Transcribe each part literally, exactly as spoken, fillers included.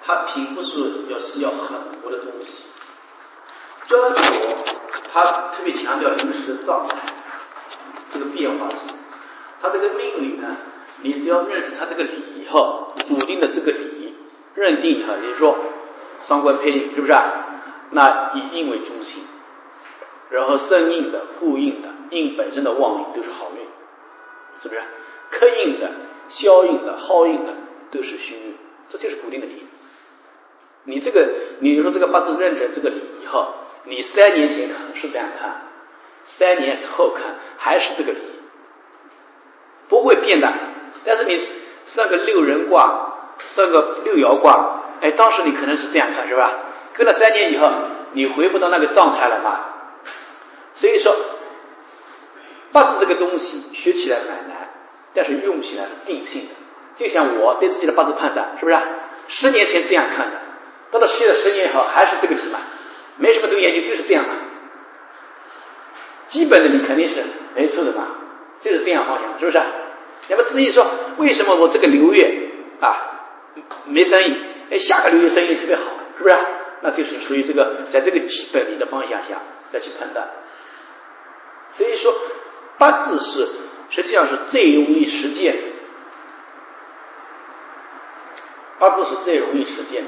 它并不是要需要很活的东西。专佛它特别强调临时的状态，这个变化性。它这个命理呢，你只要认识它这个理以后，笃定的这个理认定以后，也就是说伤官配印，是不是啊？那以印为中心，然后生印的、互印的、印本身的旺运都是好运，是不是？克印的、消印的、耗印的都是虚运，这就是固定的理。你这个，你说这个八字认证这个理以后，你三年前看是这样看，三年后看还是这个理，不会变的。但是你算个六人卦，算个六爻卦，哎，当时你可能是这样看，是吧？隔了三年以后，你恢复到那个状态了嘛？所以说，八字这个东西学起来蛮难，但是用起来是定性的。就像我对自己的八字判断，是不是？十年前这样看的，到了学了十年以后还是这个理嘛，没什么都研究，就是这样嘛。基本的理肯定是没错的嘛，就是这样方向，是不是？那么至于说为什么我这个流月啊没生意，哎，下个流月生意特别好，是不是？那就是属于这个在这个基本理的方向下再去判断。所以说八字是实际上是最容易实践的，八字是最容易实践的，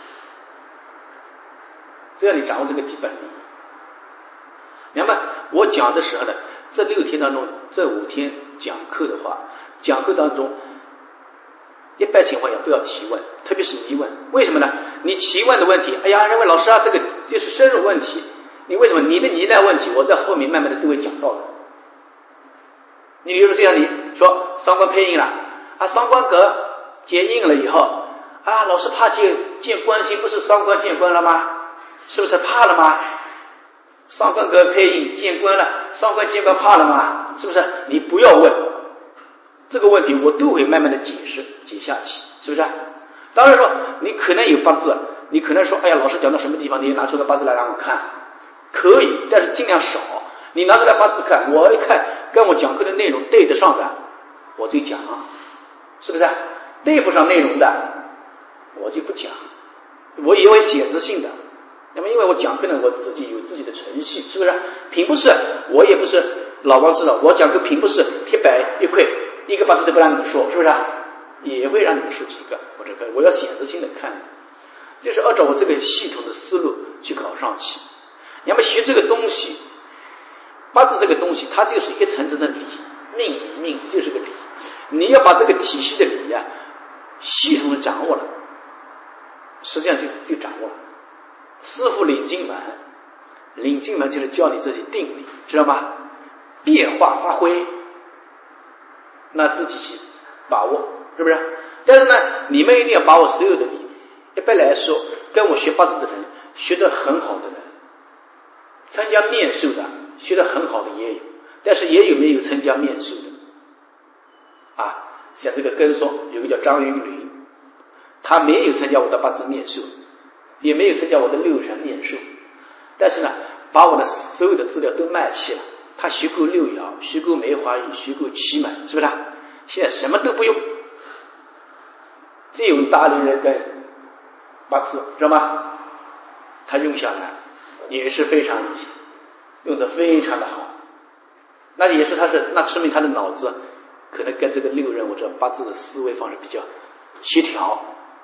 只要你掌握这个基本理。那么我讲的时候呢，这六天当中，这五天讲课的话，讲课当中一般情况下不要提问，特别是疑问。为什么呢？你提问的问题，哎呀，认为老师啊，这个就是深入问题。你为什么你的疑难问题，我在后面慢慢的都会讲到的。你比如说这样，你说伤官配印了啊，伤官格结印了以后啊，老师怕见见官星，不是伤官见官了吗？是不是怕了吗？伤官格配印见官了，伤官见官怕了吗？是不是？你不要问这个问题，我都会慢慢的解释解下去，是不是？当然说你可能有八字，你可能说哎呀，老师讲到什么地方，你拿出个八字来让我看，可以，但是尽量少。你拿出来八字看，我一看跟我讲课的内容对得上的，我就讲，是不是？对不上内容的，我就不讲。我也有写字性的，那么因为我讲课呢，我自己有自己的程序，是不是？并不是，我也不是老王知道，我讲课并不是铁板一块，一个八字都不让你们说，是不是？也会让你们说几个，或者我要写字性的看，就是按照我这个系统的思路去搞上去。你要么学这个东西，八字这个东西，它就是一层层的理，命理命就是个理。你要把这个体系的理呀、啊，系统的掌握了，实际上就就掌握了。师傅领进门，领进门就是教你这些定理，知道吗？变化发挥，那自己去把握，是不是？但是呢，你们一定要把握所有的理。一般来说，跟我学八字的人，学得很好的人，参加面授的，学得很好的也有，但是也有没有参加面授的啊？像这个根松有个叫张云林，他没有参加我的八字面授，也没有参加我的六神面授，但是呢，把我的所有的资料都卖齐了。他学过六爻，学过梅花易，学过奇门，是不是？现在什么都不用，只有大龄人跟八字，知道吗？他用下来也是非常理性，用得非常的好。那也是他是那说明他的脑子可能跟这个六人或者八字的思维方式比较协调。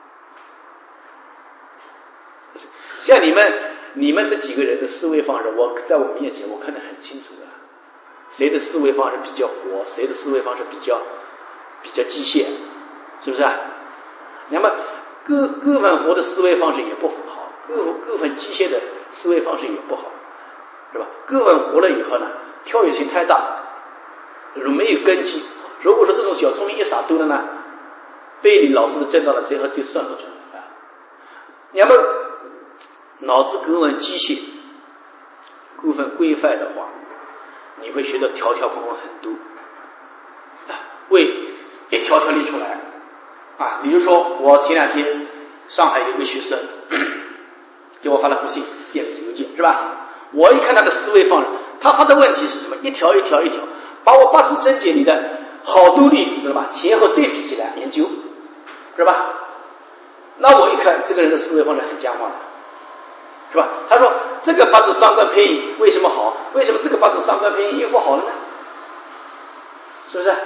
像你们你们这几个人的思维方式，我在我面前我看得很清楚的，谁的思维方式比较活，谁的思维方式比较比较机械，是不是啊？那么各各份活的思维方式也不好，各各份机械的思维方式也不好，是吧？各份活了以后呢，跳跃性太大，没有根基。如果说这种小聪明一洒多了呢，被你老师的挣到了，最后就算不准啊。要么脑子各份机械，各份规范的话，你会学到条条框框很多，会一条条列出来啊。比如说我前两天上海有个学生给我发了封信电子邮件，是吧？我一看他的思维方式，他发的问题是什么？一条一条一条，把我八字真解里的好多例子，知道吧？前后对比起来研究，是吧？ 那我一看这个人的思维方式很僵化的，是吧？他说这个八字伤官配印为什么好？为什么这个八字伤官配印又不好了呢？是不是？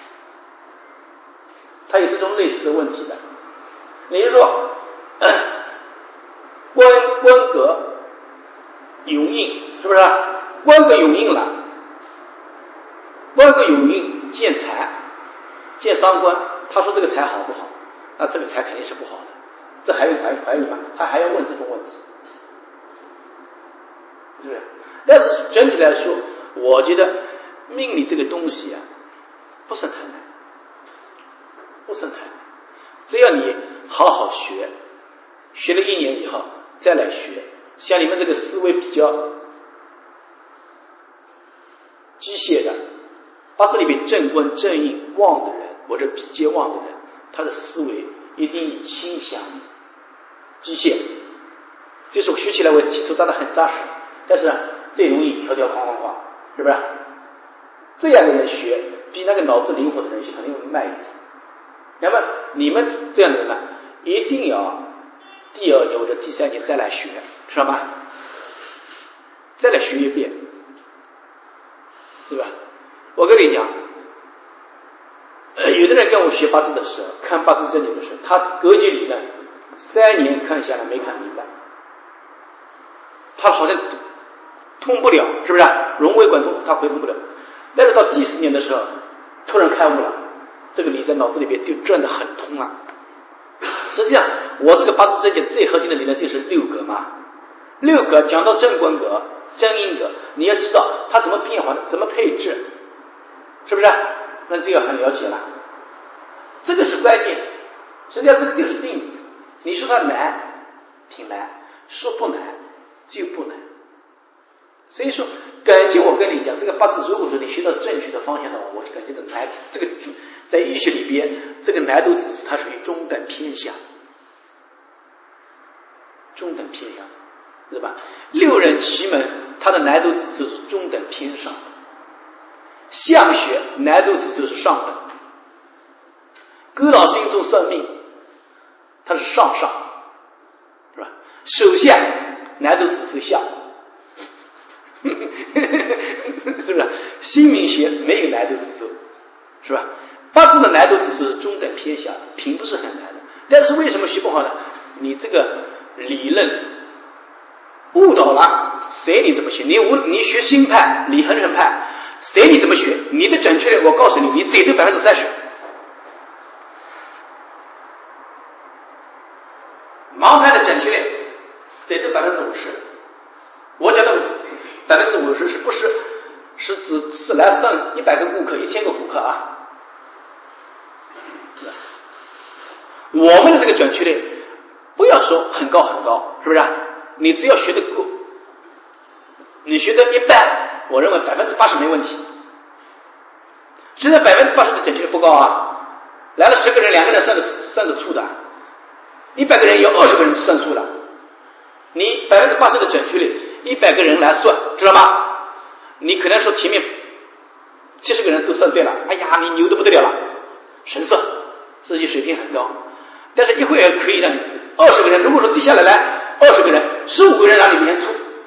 他有这种类似的问题的。也就是说，呃、官官格永印，是不是？官格永印了，官格永印见财，见伤官。他说这个财好不好？那这个财肯定是不好的。这还有怀怀疑吗？他还要问这种问题，是不是？但是整体来说，我觉得命理这个东西啊，不算太难，不算太难。只要你好好学，学了一年以后再来学，像你们这个思维比较机械的，八字里面正官正印旺的人，或者比劫旺的人，他的思维一定倾向机械，就是我学起来我基础扎得很扎实，但是呢最容易条条框框框，是不是？这样的人学比那个脑子灵活的人学可能会慢一点。那么你们这样的人呢，一定要第二年或者第三年再来学，知道吗？再来学一遍，对吧？我跟你讲，呃，有的人跟我学八字的时候，看八字正经的时候，他格局理论三年看下来没看明白，他好像通不了，是不是？融会贯通，他回通不了。但是到第四年的时候，突然开悟了，这个理在脑子里边就转得很通了。实际上，我这个八字正经最核心的理论就是六格嘛。六格讲到正官格、正印格，你要知道它怎么变化的，怎么配置，是不是？那这个很了解了，这个是关键。实际上，这个就是定理。你说它难，挺难；说不难，就不难。所以说，感觉我跟你讲，这个八字如果说你学到正确的方向的话，我就感觉到难，这个在医学里边，这个难度指数它属于中等偏下，中等偏下，是吧？六壬奇门，它的难度指数是中等偏上，相学难度指数是上等，哥老星座算命，它是上上，是吧？手相难度指数下。是不是？姓名学没有难度指数，是吧？八字的难度指数是中等偏下，并不是很难的。但是为什么学不好呢？你这个理论误导了，随你怎么学。你无你学新派、李恒人派，随你怎么学，你的准确率，我告诉你，你最多百分之三十。盲派的准确率最多百分之五十。我讲的百分之五十是不是是指是来上一百个顾客、一千个顾客啊？我们的这个准确率不要说很高很高，是不是？你只要学得够，你学得一半，我认为百分之八十没问题。现在百分之八十的准确率不高啊，来了十个人，两个人算得算得出的，一百个人有二十个人算数了。你百分之八十的准确率，一百个人来算，知道吗？你可能说前面七十个人都算对了，哎呀，你牛得不得了了，神色，自己水平很高。但是一会儿可以让二十个人，如果说接下来来二十个人，十五个人让你连出，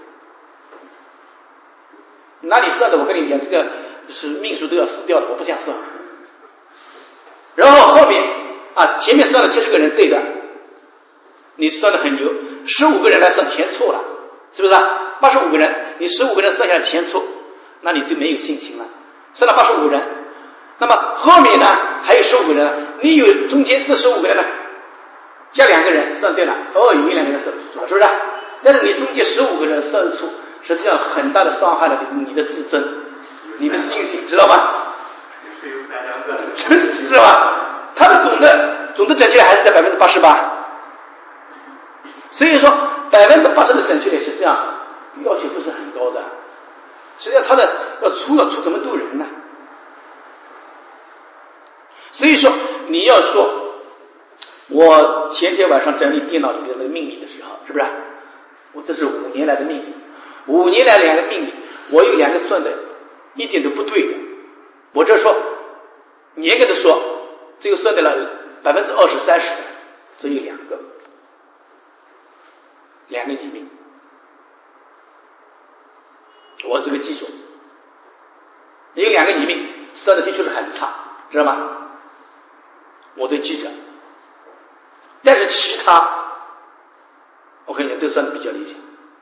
哪里算的？我跟你讲，这个是命数都要死掉的，我不想算。然后后面啊，前面算了七十个人对的，你算的很牛，十五个人来算全错了，是不是啊？八十五个人，你十五个人算下来全错，那你就没有信心了。算了八十五个人，那么后面呢还有十五个人，你有中间这十五个人呢，加两个人算对了，偶尔有一两个人算错了，是不是？但是你中间十五个人算错，实际上很大的伤害了你的自尊，你的信心，知道吗？知道吧？它的总的总的准确率还是在百分之八十八，所以说百分之八十的准确率实际上要求不是很高的，实际上它的要出要出怎么渡人呢？所以说你要说，我前天晚上整理电脑里边的命理的时候，是不是？我这是五年来的命理，五年来两个命理，我有两个算的一点都不对的。我这说严格的说，这个算对了百分之二十三十，这有两个两个女命，我这个记住，有两个女命算的的确是很差，知道吗？我都记着，但是其他我跟你们都算的比较理解，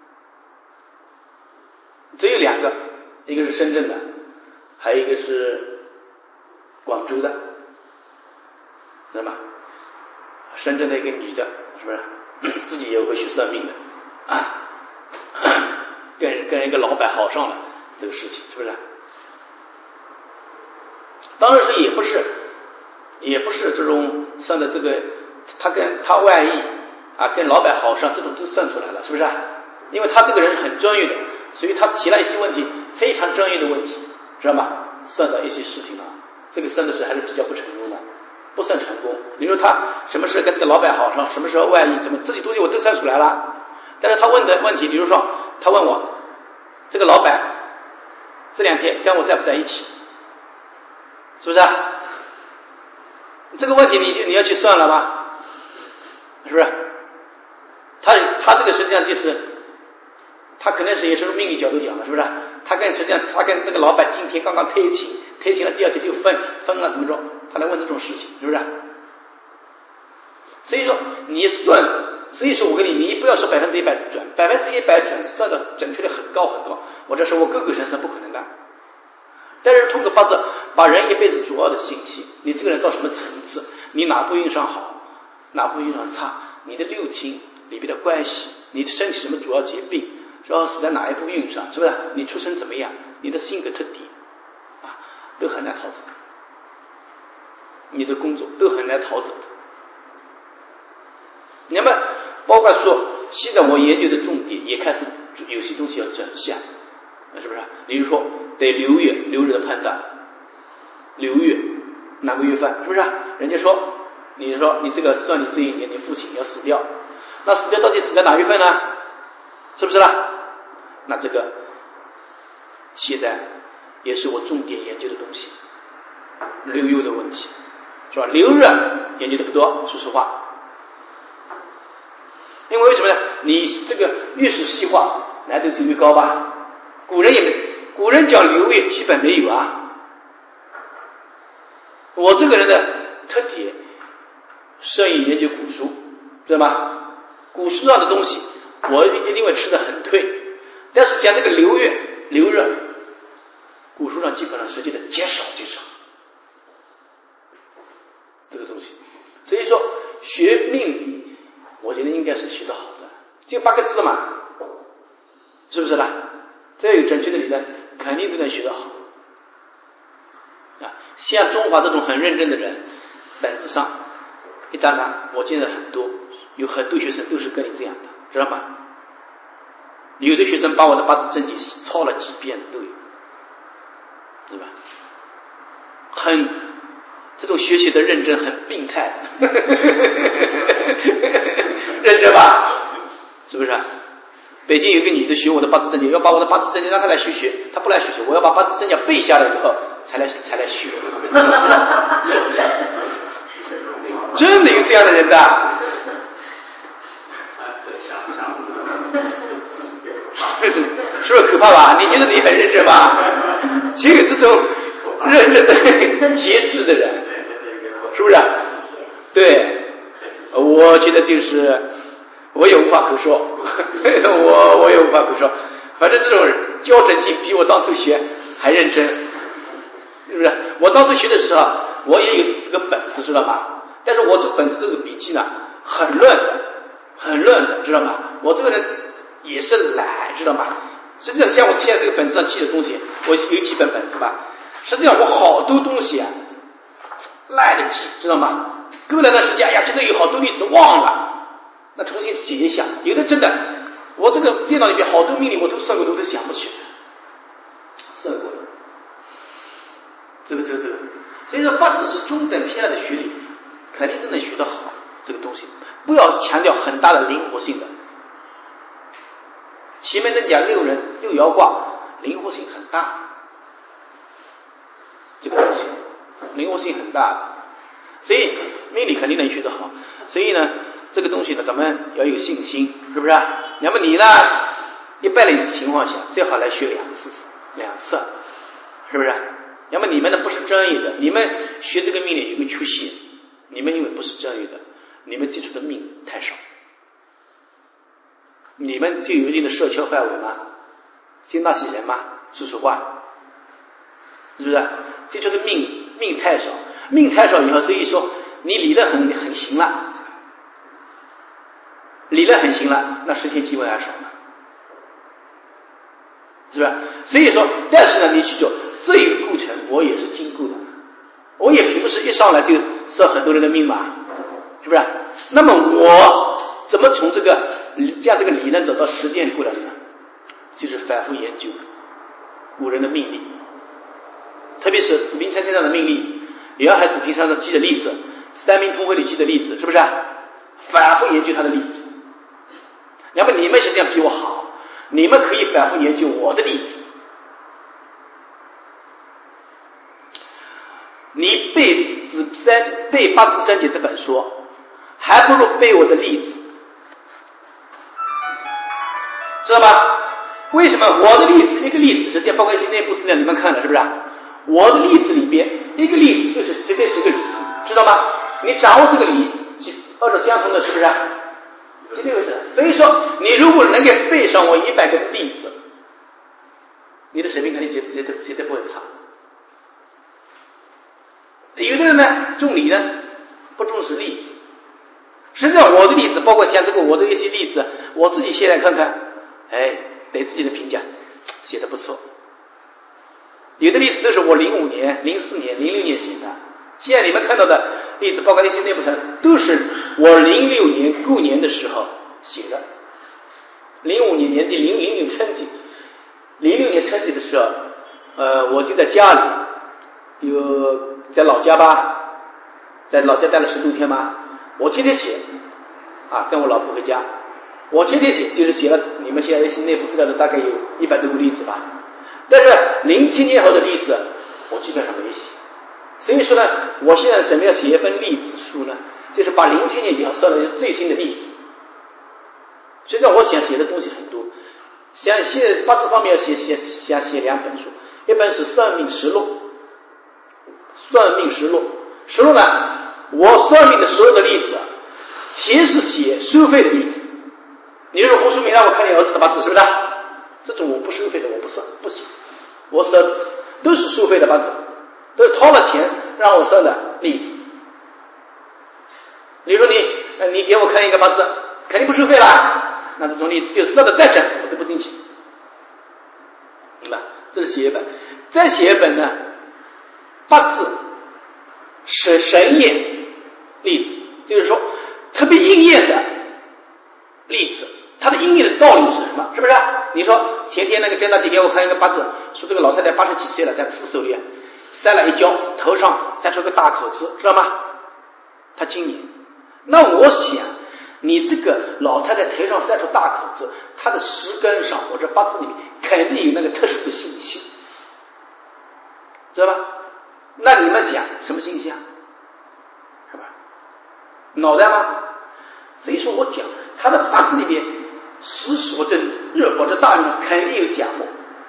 只有两个，一个是深圳的，还有一个是广州的，知道吗？深圳的一个女的，是不是自己也会去算命的啊？跟跟一个老板好上了这个事情，是不是？当然是也不是，也不是这种算的这个，他跟他万一啊跟老板好上，这种都算出来了，是不是？因为他这个人是很专业的，所以他提了一些问题，非常专业的问题，知道吗？算到一些事情啊，这个算的是还是比较不成功的。不算成功，比如他什么时候跟这个老板好上，什么时候万一怎么，这些东西我都算出来了。但是他问的问题，比如说他问我这个老板这两天跟我在不在一起，是不是啊？这个问题你你要去算了吗？是不是？他他这个实际上就是他肯定是也是从命理角度讲的，是不是？他跟实际上他跟那个老板今天刚刚推亲，推亲了第二天就分分了，怎么着？他来问这种事情，是不是？所以说你算，所以说我跟你，你不要说百分之一百准，百分之一百准算的准确率很高很高，我这是我狗狗神算不可能的。但是通过八字把人一辈子主要的信息，你这个人到什么层次，你哪部运上好，哪部运上差，你的六亲里边的关系，你的身体什么主要疾病，然后死在哪一部运上，是不是？你出生怎么样，你的性格特点啊，都很难逃走。你的工作都很难逃走的。那么包括说现在我研究的重点也开始有些东西要整下，是不是？比如说对流月流日的判断，流月哪个月份，是不是？人家说你说你这个算你这一年你父亲要死掉，那死掉到底死在哪月份呢？是不是啦？那这个现在也是我重点研究的东西，流月的问题。是吧？流日研究的不多，说实话。因为为什么呢？你这个越是细化，难度就越高吧。古人也没，古人讲流月基本没有啊。我这个人的特点，善于研究古书，知道吗？古书上的东西，我一定会吃得很对。但是讲这个流月、流日，古书上基本上实际的极少极少。这个东西，所以说学命理，我觉得应该是学得好的，就八个字嘛，是不是啦？再有准确的理论，肯定都能学得好啊。像中华这种很认真的人，本质上一张张，我见了很多，有很多学生都是跟你这样的，知道吗？有的学生把我的八字真解抄了几遍都有，对吧？很这种学习的认真很病态，认真吧？是不是？北京有个女的学我的八字真解，要把我的八字真解让她来学学，她不来学学，我要把八字真解背下来以后才来才来学。真的有这样的人的？是不是可怕吧？你觉得你很认真吧？只有这种认真的节制的人，是不是？对，我觉得就是我也无话可说，我我也无话可说。反正这种教真经比我当初学还认真，是不是？我当初学的时候，我也有这个本子，知道吗？但是我这本子这个笔记呢，很乱的，很乱的，知道吗？我这个人也是懒，知道吗？实际上像我现在这个本子上记的东西，我有几本本子吧，实际上我好多东西啊赖的记，知道吗？过来段时间，哎呀，真的有好多例子忘了，那重新写一下。有的真的，我这个电脑里面好多命理我都算过，我都想不起来，算过了。这个这个这个，所以说八字是中等偏爱的学理，肯定都能学得好这个东西，不要强调很大的灵活性的。前面的讲六人六爻卦灵活性很大，这个东西灵活性很大的，所以命理肯定能学得好。所以呢， 这个东西呢，咱们要有信心，是不是？那么你呢，一般的情况下，最好来学两次，两次，是不是？那么你们呢不是专业的，你们学这个命理有个缺陷，你们因为不是专业的，你们接触的命太少，你们就有一定的社交范围吗？接那些人吗？说实话，是不是？接触的命命太少，命太少以后，所以说你理得很很行了，理得很行了，那实现机会还少呢，是不是？所以说，但是呢，你记住，这一个过程我也是经过的，我也并不是一上来就说很多人的命嘛，是不是？那么我怎么从这个将这个理论走到实践过来呢？就是反复研究古人的命理，特别是子平参天上的命理，也要还子平上记的例子，三明通会里记的例子，是不是？反复研究他的例子。要么你们实际上比我好，你们可以反复研究我的例子。你背子三背八字真解这本书，还不如背我的例子，知道吧？为什么？我的例子一个例子，实际上包括一些内部资料你们看了，是不是？我的例子里边一个例子就是绝对是个理，知道吗？你掌握这个理，二者相同的，是不是？绝对会是。所以说，你如果能够背上我一百个例子，你的水平肯定绝绝对绝对不会差。有的人呢，重理呢，不重视例子。实际上，我的例子，包括像这个我的一些例子，我自己现在看看，哎，对自己的评价写得不错。有的例子都是我零五年、零四年、零六年写的，现在你们看到的例子，包括一些内部层，都是我零六年过年的时候写的。零五年年底，零零年春季，零六年春季的时候，呃，我就在家里，有在老家吧，在老家待了十多天嘛，我天天写，啊，跟我老婆回家，我天天写，就是写了你们现在一些内部资料的大概有一百多个例子吧。但是零七年后的例子我基本上没写，所以说呢，我现在准备要写一份例子书呢，就是把零七年以后算的最新的例子。实际上我想写的东西很多，想写八字方面要写写想写两本书，一本是算命实录，算命实录，实录呢，我算命的所有的例子，其实写收费的例子。你如果胡淑明让我看你儿子的八字，是不是？这种我不收费的我不算，不行。我算都是收费的八字，都是掏了钱让我算的例子。比如说你你给我看一个八字，肯定不收费啦，那这种例子就算的再整我都不进去，明白？这是写一本。再写一本呢，八字是神验例子，就是说特别应验的例子，它的应验的道理是什么？是不是？你说前天那个甄大姐给我看一个八字，说这个老太太八十几岁了，在厕所里塞了一跤，头上塞出个大口子，知道吗？她今年，那我想你这个老太太头上塞出大口子，她的石根上或者八字里面肯定有那个特殊的信息，知道吧？那你们想什么信息啊？是吧？脑袋吗？所以说我讲她的八字里面时所正日火之大运肯定有甲木，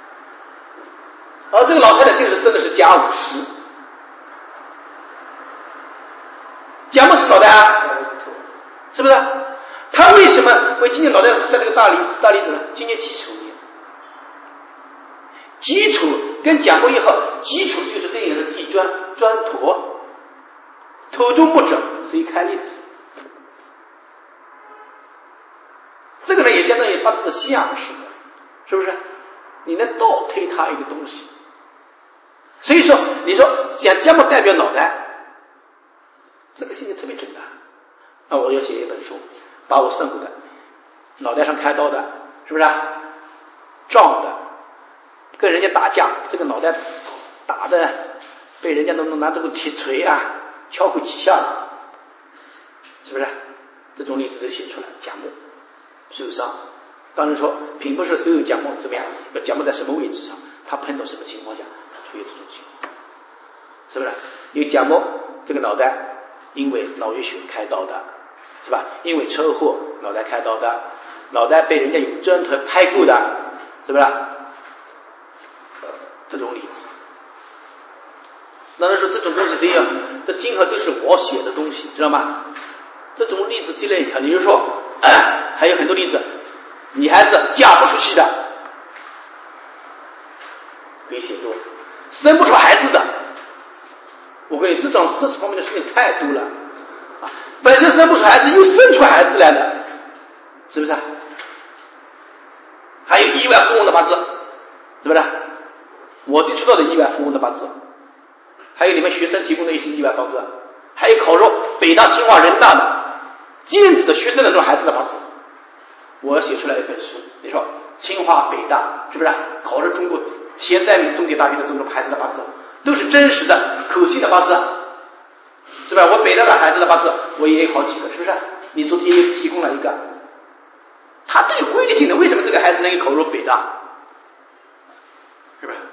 而这个老太太就是生的是甲午时，甲木是脑袋啊，是不是？他为什么为今年脑袋塞这个大例大例子呢？今年己丑年，己丑跟甲木以后，己丑就是对应的地砖砖土，土中木者，所以开例子。这个呢也相当于八字的象式，是不是？你能倒推它一个东西，所以说你说想甲木代表脑袋，这个信息特别准的。那我要写一本书，把我算过的脑袋上开刀的，是不是？撞的，跟人家打架，这个脑袋打的被人家都能拿这个铁锤啊敲过几下了，是不是？这种例子都写出来，甲木受伤，当然说并不是所有甲木怎么样，要甲木在什么位置上，他碰到什么情况下他出现这种情况，是不是？有甲木这个脑袋因为脑溢血开刀的， 是吧？因为车祸脑袋开刀的，脑袋被人家用砖头拍过的，是不是？这种例子。那人说这种东西谁要？这今后都是我写的东西，知道吗？这种例子积累一下，比如说、呃、还有很多例子，女孩子嫁不出去的可以写多，生不出孩子的，我跟你这种这方面的事情太多了啊！本身生不出孩子又生出孩子来的，是不是？还有亿万富翁的八字，是不是？我就知道的亿万富翁的八字，还有你们学生提供的一些亿万八字，还有考入北大、清华、人大的尖子的学生的这种孩子的八字，我写出来一本书。你说清华、北大是不是考入中国前三名重点大学的这种孩子的八字，都是真实的、可信的八字，是吧？我北大的孩子的八字我也有好几个，是不是？你昨天又提供了一个，它都有规律性的，为什么这个孩子能够考入北大？是不是？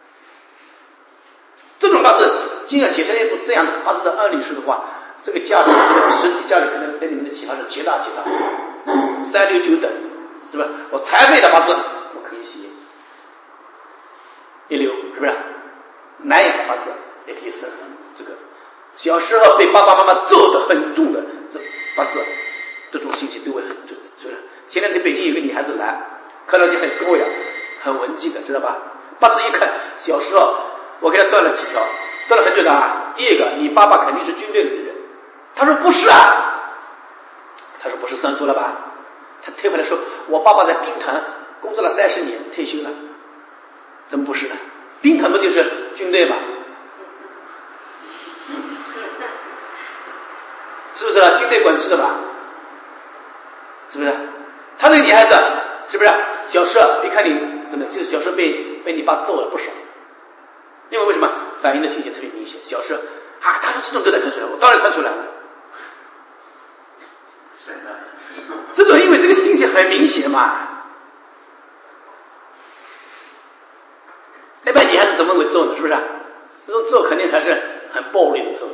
这种八字既然写成一部这样的八字的案例书的话，这个价值，这个实际价值可能对你们的启发是极大极大，三六九等，是吧？我财配的八字我可以写一流，是不是？难养的八字也可以生这个。小时候被爸爸妈妈揍得很重的这八字，这种信息都会很准，是不是？前两天北京有个女孩子来，看上去很高雅、很文静的，知道吧？八字一看，小时候我给他断了几条，断了很准的啊。第一个，你爸爸肯定是军队里的人。他说不是啊，他说不是算错了吧？他退回来说，我爸爸在兵团工作了三十年，退休了。怎么不是呢？兵团不就是军队吗？是不是军队管制的吧？是不是？他这个女孩子是不是小时候？别看你真的就是小时候被被你爸揍了不少，因为为什么反映的信息特别明显？小时候啊，他说这种都能看出来，我当然看出来了。这种因为这个信息很明显嘛，那般女孩子怎么会揍呢？是不是？这种揍肯定还是很暴力的揍。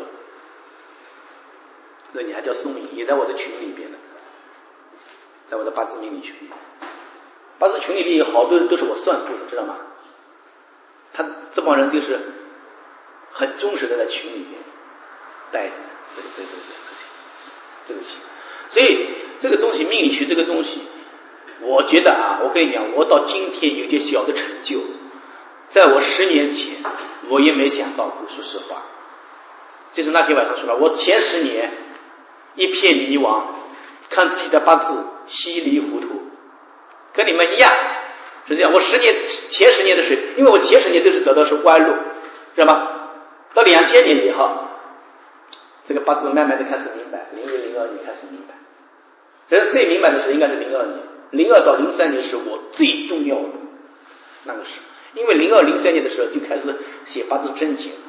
那女孩叫宋颖，也在我的群里边的，在我的八字命理群里。八字群里面有好多人都是我算过的，知道吗？他这帮人就是很忠实的在群里面带这个这个这个这个情，所以这个东西命理学这个东西，我觉得啊，我跟你讲，我到今天有点小的成就，在我十年前我也没想到过，说实话。就是那天晚上说了，我前十年一片迷茫，看自己的八字稀里糊涂，跟你们一样是这样。我十年前十年的时候，因为我前十年都是走的是弯路，知道吗？到两千年以后，这个八字慢慢的开始明白，零一零二年开始明白。其实最明白的时候应该是零二年，零二到零三年是我最重要的那个时候，因为零二零三年的时候就开始写八字真解，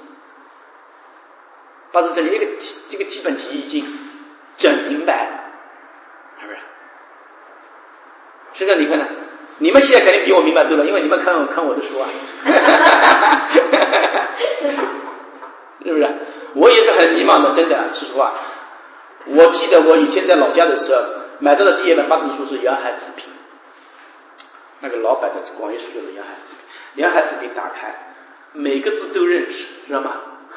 八字真解一个这个基本题已经整明白了，是不是？实际上你看呢，你们现在肯定比我明白多了，因为你们看看我的书啊，是不是？我也是很迷茫的，真的，说实话。我记得我以前在老家的时候，买到的第一本八字书是《阳海子平》，那个老版的广义书叫做《阳海子平》。《阳海子平》打开，每个字都认识，知道吗？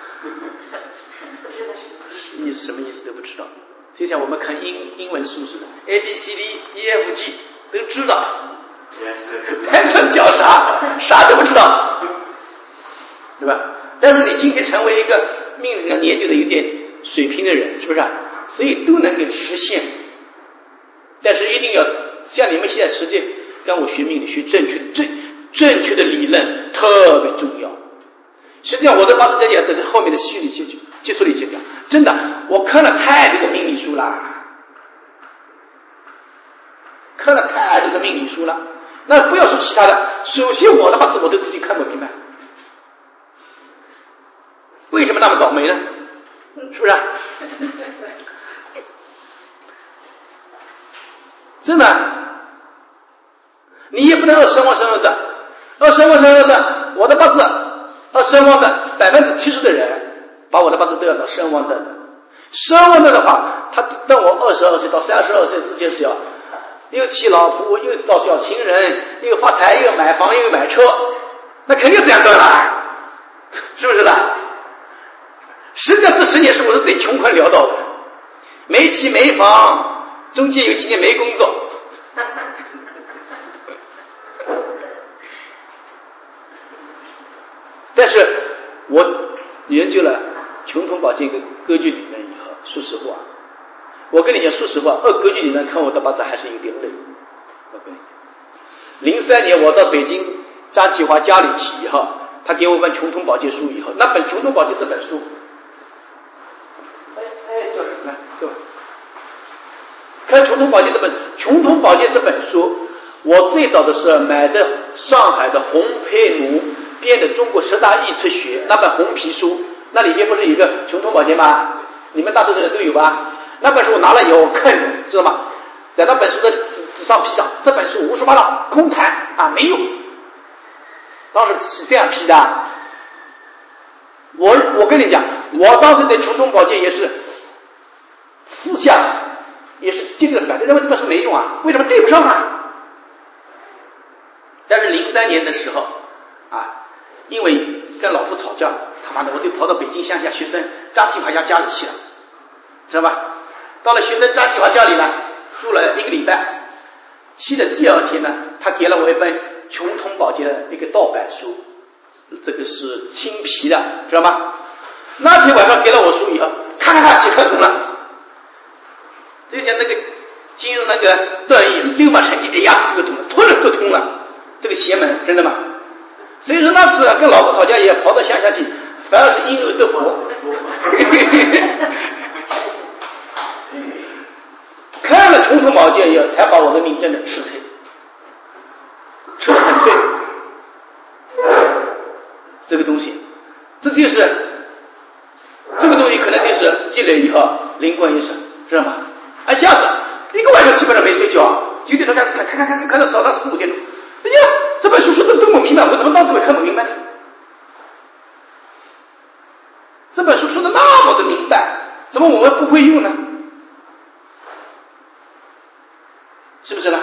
意思什么意思都不知道，就像我们看英英文书似的 ，A B C D E F G 都知道，但是叫啥啥都不知道，对吧？但是你今天成为一个命理上研究的有点水平的人，是不是？所以都能够实现。但是一定要像你们现在实际跟我学命理学正确正正确的理论特别重要。实际上我的八字真解都是后面的虚理基基础理解讲，真的我看了太多的命理书了，看了太多的命理书了。那不要说其他的，首先我的八字我都自己看不明白，为什么那么倒霉呢？是不是？真的，你也不能二生旺生旺的，二生旺生旺的，我的八字二生旺的百分之七十的人，把我的八字都要到生旺的。 生了的话，他等我二十二岁到三十二岁之间是要又娶老婆，又找小情人，又发财，又买房，又买车，那肯定这样断了，是不是的？实际上这十年是我是最穷困潦倒的，没妻没房，中间有几年没工作。但是我研究了穷通宝鉴跟格局理论以后，说实话，我跟你讲，说实话，二格局理论看我的八字还是有点累。我跟你讲，零三年我到北京张启华家里去以后，他给我本穷通宝鉴书以后，那本穷通宝鉴这本书，哎哎，叫什么呢？叫看穷通宝鉴这本穷通宝鉴这本书，我最早的是买的上海的洪培奴编的《中国十大易辞学》那本红皮书，那里边不是有一个穷通宝鉴吗？你们大多数人都有吧？那本书我拿了以后我看着，知道吗？在那本书的纸上批上，这本书胡说八道，空谈啊，没用。当时是这样批的。我我跟你讲，我当时对穷通宝鉴也是思想也是坚决的反对，认为这本书没用啊，为什么对不上啊？但是零三年的时候啊，因为跟老婆吵架，他妈的我就跑到北京乡下学生张继华家家里去了，知道吧？到了学生张继华家里呢，住了一个礼拜。去的第二天呢，他给了我一本穷通宝鉴的一个盗版书，这个是青皮的，知道吗？那天晚上给了我书以后，咔咔咔写看通了，就像那个进入那个段誉六马成绩，哎呀，这个通了，突然就通了，这个邪门，真的吗？所以说那次跟老婆吵架也跑到乡下去，反而是因祸得福。看了穷通宝鉴以后，才把我的命真的吃退，吃得很退。这个东西，这就是这个东西，可能就是积累以后灵魂一生，知道吗？哎，下次一个晚上基本上没睡觉，九点钟开始看，看看看看看到早上四五点钟。哎呀，这本书说的都不明白，我怎么当时会看不明白？这本书说的那么的明白，怎么我们不会用呢？是不是呢？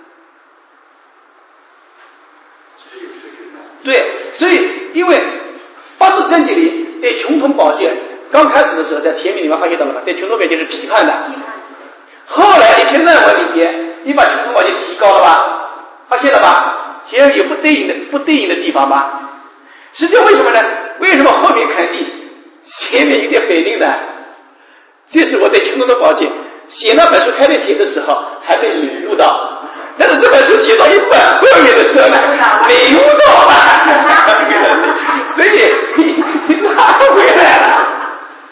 对，所以因为八字真解里对穷通宝鉴刚开始的时候，在前面你们发现到了吗？对穷通宝鉴是批判的，后来一篇论文里边，你把穷通宝鉴提高了吧？发现了吧？前面有不对应的不对应的地方吧？实际上为什么呢？为什么后面肯定前面有点否定的？这是我对穷通的宝鉴写那本书开始写的时候还没领悟到，但是这本书写到一半后面的时候呢，领悟到了，所以你你拿回来了，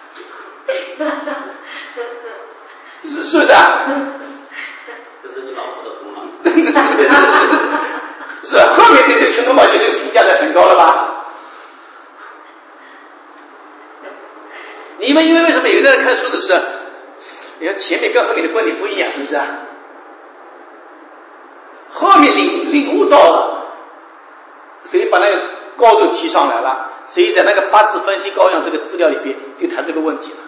是是不是啊？ 这是你老婆的功劳。 是后面对这穷通宝鉴这个评价的很高了吧？你们因为为什么有的人看书的时候，你看前面跟后面的观点不一样，是不是啊？后面领领悟到了，所以把那个高度提上来了，所以在那个八字分析高阳这个资料里边就谈这个问题了。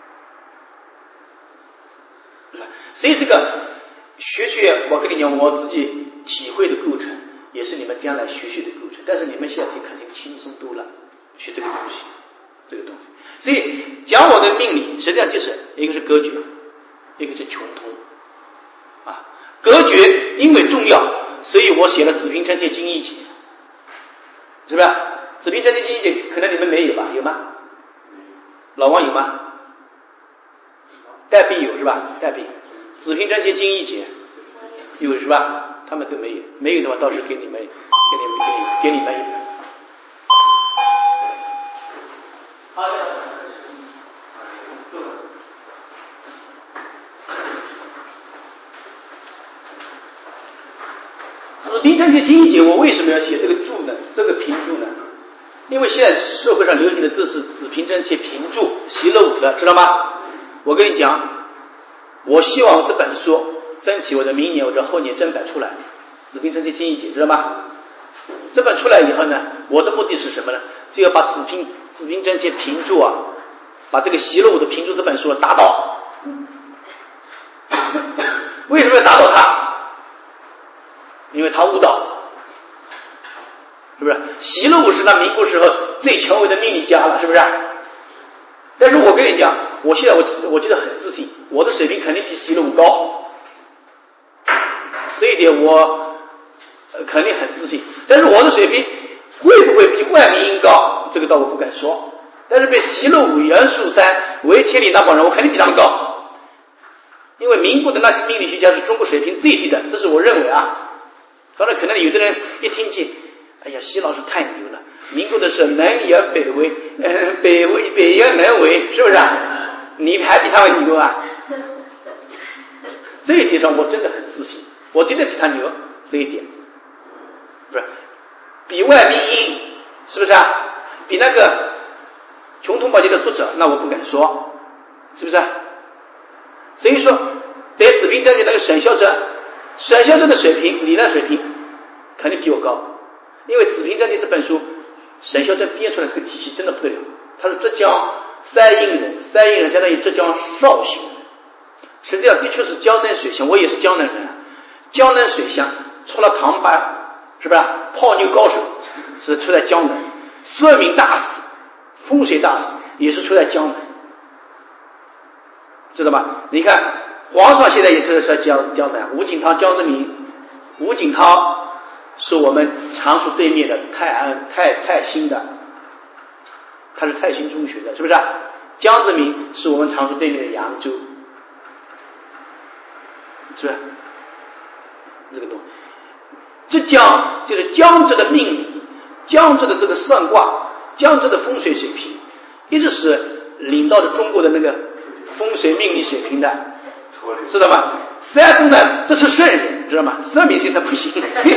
所以这个学学，我跟你讲，我自己体会的过程，也是你们将来学习的过程。但是你们现在就肯定轻松多了，学这个东西，这个东西。所以讲我的命理，实际上就是一个是格局，一个是穷通啊。格局因为重要，所以我写了子平真切精义解，是不是？子平真切精义解可能你们没有吧？有吗？老王有吗？代币有是吧？代币子平真切精义解有是吧？他们都没有，没有的话到时候给你们，给你们，给你，给你们一本。好的。子平真切精义解，我为什么要写这个注呢？这个评注呢？因为现在社会上流行的这是子平真切评注习漏的，知道吗？我跟你讲，我希望这本书争取我的明年或者后年正版出来，子平真切精义解，知道吗？这本出来以后呢，我的目的是什么呢？就要把子平子平真切评注啊， 把这个席勒武的评注这本书打倒。为什么要打倒他？因为他误导，是不是？席勒武是他民国时候最权威的命理家了，是不是？但是我跟你讲，我现在我我觉得很自信，我的水平肯定比席勒武高，这一点我、呃、肯定很自信。但是我的水平会不会比万民英高，这个倒我不敢说。但是比席勒武、袁树山、韦千里那帮人，我肯定比他们高，因为民国的那些命理学家是中国水平最低的，这是我认为啊。当然，可能有的人一听见，哎呀，席老师太牛了，民国的是南言北为，呃，北为北言南为，是不是啊？你还比他们牛啊？这一点上我真的很自信，我真的比他牛，这一点不是比外民英，是不是啊？比那个《穷通宝鉴》的作者，那我不敢说，是不是啊？所以说，在子平章节那个沈孝珍，沈孝珍的水平，理论水平肯定比我高，因为《子平章节》这本书，沈孝珍编出来这个体系真的不得了。他是浙江三阴人，三阴人相当于浙江绍兴人，实际上的确是江南水乡，我也是江南人啊。江南水乡除了唐白，是不是泡妞高手是出在江南，算命大师、风水大师也是出在江南，知道吗？你看皇上现在也是在江江南，吴景涛、江泽民，吴景涛是我们常熟对面的泰安泰泰兴的，他是泰兴中学的，是不是啊？江泽民是我们常熟对面的扬州，是不是？这个东西，浙江就是江浙的命理，江浙的这个算卦，江浙的风水水平，一直是领到了中国的那个风水命理水平的，知道吗？山东呢，这是圣人，知道吗？算命现在不行。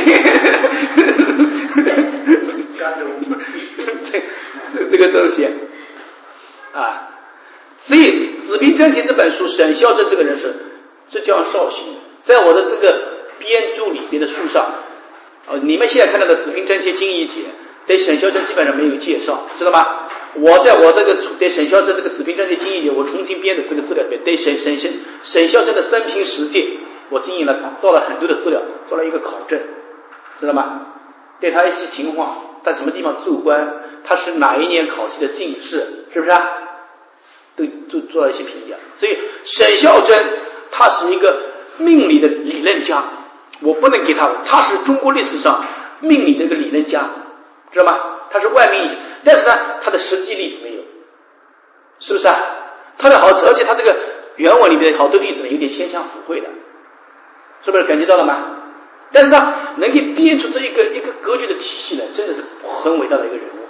这这个东西啊，所以《子平章节》这本书，沈孝珍这个人是浙江绍兴的，在我的这个编著里边的书上，呃，你们现在看到的《子平章节经义解》对沈孝珍基本上没有介绍，知道吗？我在我这个对沈孝珍这个《子平章节经义解》我重新编的这个资料里面，对沈沈沈沈孝珍的生平实践，我进行了做了很多的资料，做了一个考证，知道吗？对他一些情况，他什么地方做官，他是哪一年考试的进士，是不是啊？都做做了一些评价。所以沈孝珍他是一个命理的理论家，我不能给他，他是中国历史上命理的一个理论家，知道吗？他是外命，但是呢，他的实际例子没有，是不是啊？他的好，而且他这个原文里面好多例子呢，有点牵强附会的，是不是感觉到了吗？但是他能够编出这一个一个格局的体系来，真的是很伟大的一个人物，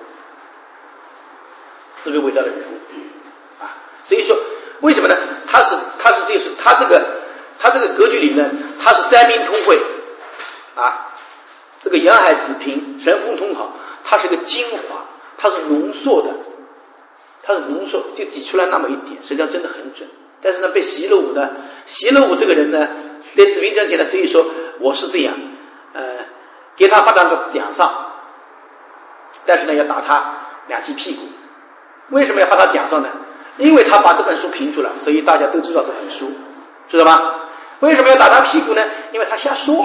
特别伟大的人物啊！所以说，为什么呢？他是他是就是他这个他这个格局里呢，他是三民通会啊，这个阳海子平、神风通好，它是个精华，它是浓缩的，它是浓缩，就挤出来那么一点，实际上真的很准。但是呢，被席勒武呢，席勒武这个人呢，对子平章节呢，所以说我是这样，呃，给他发张奖赏，但是呢，要打他两记屁股。为什么要发他奖赏呢？因为他把这本书评出来，所以大家都知道这本书，知道吗？为什么要打他屁股呢？因为他瞎说。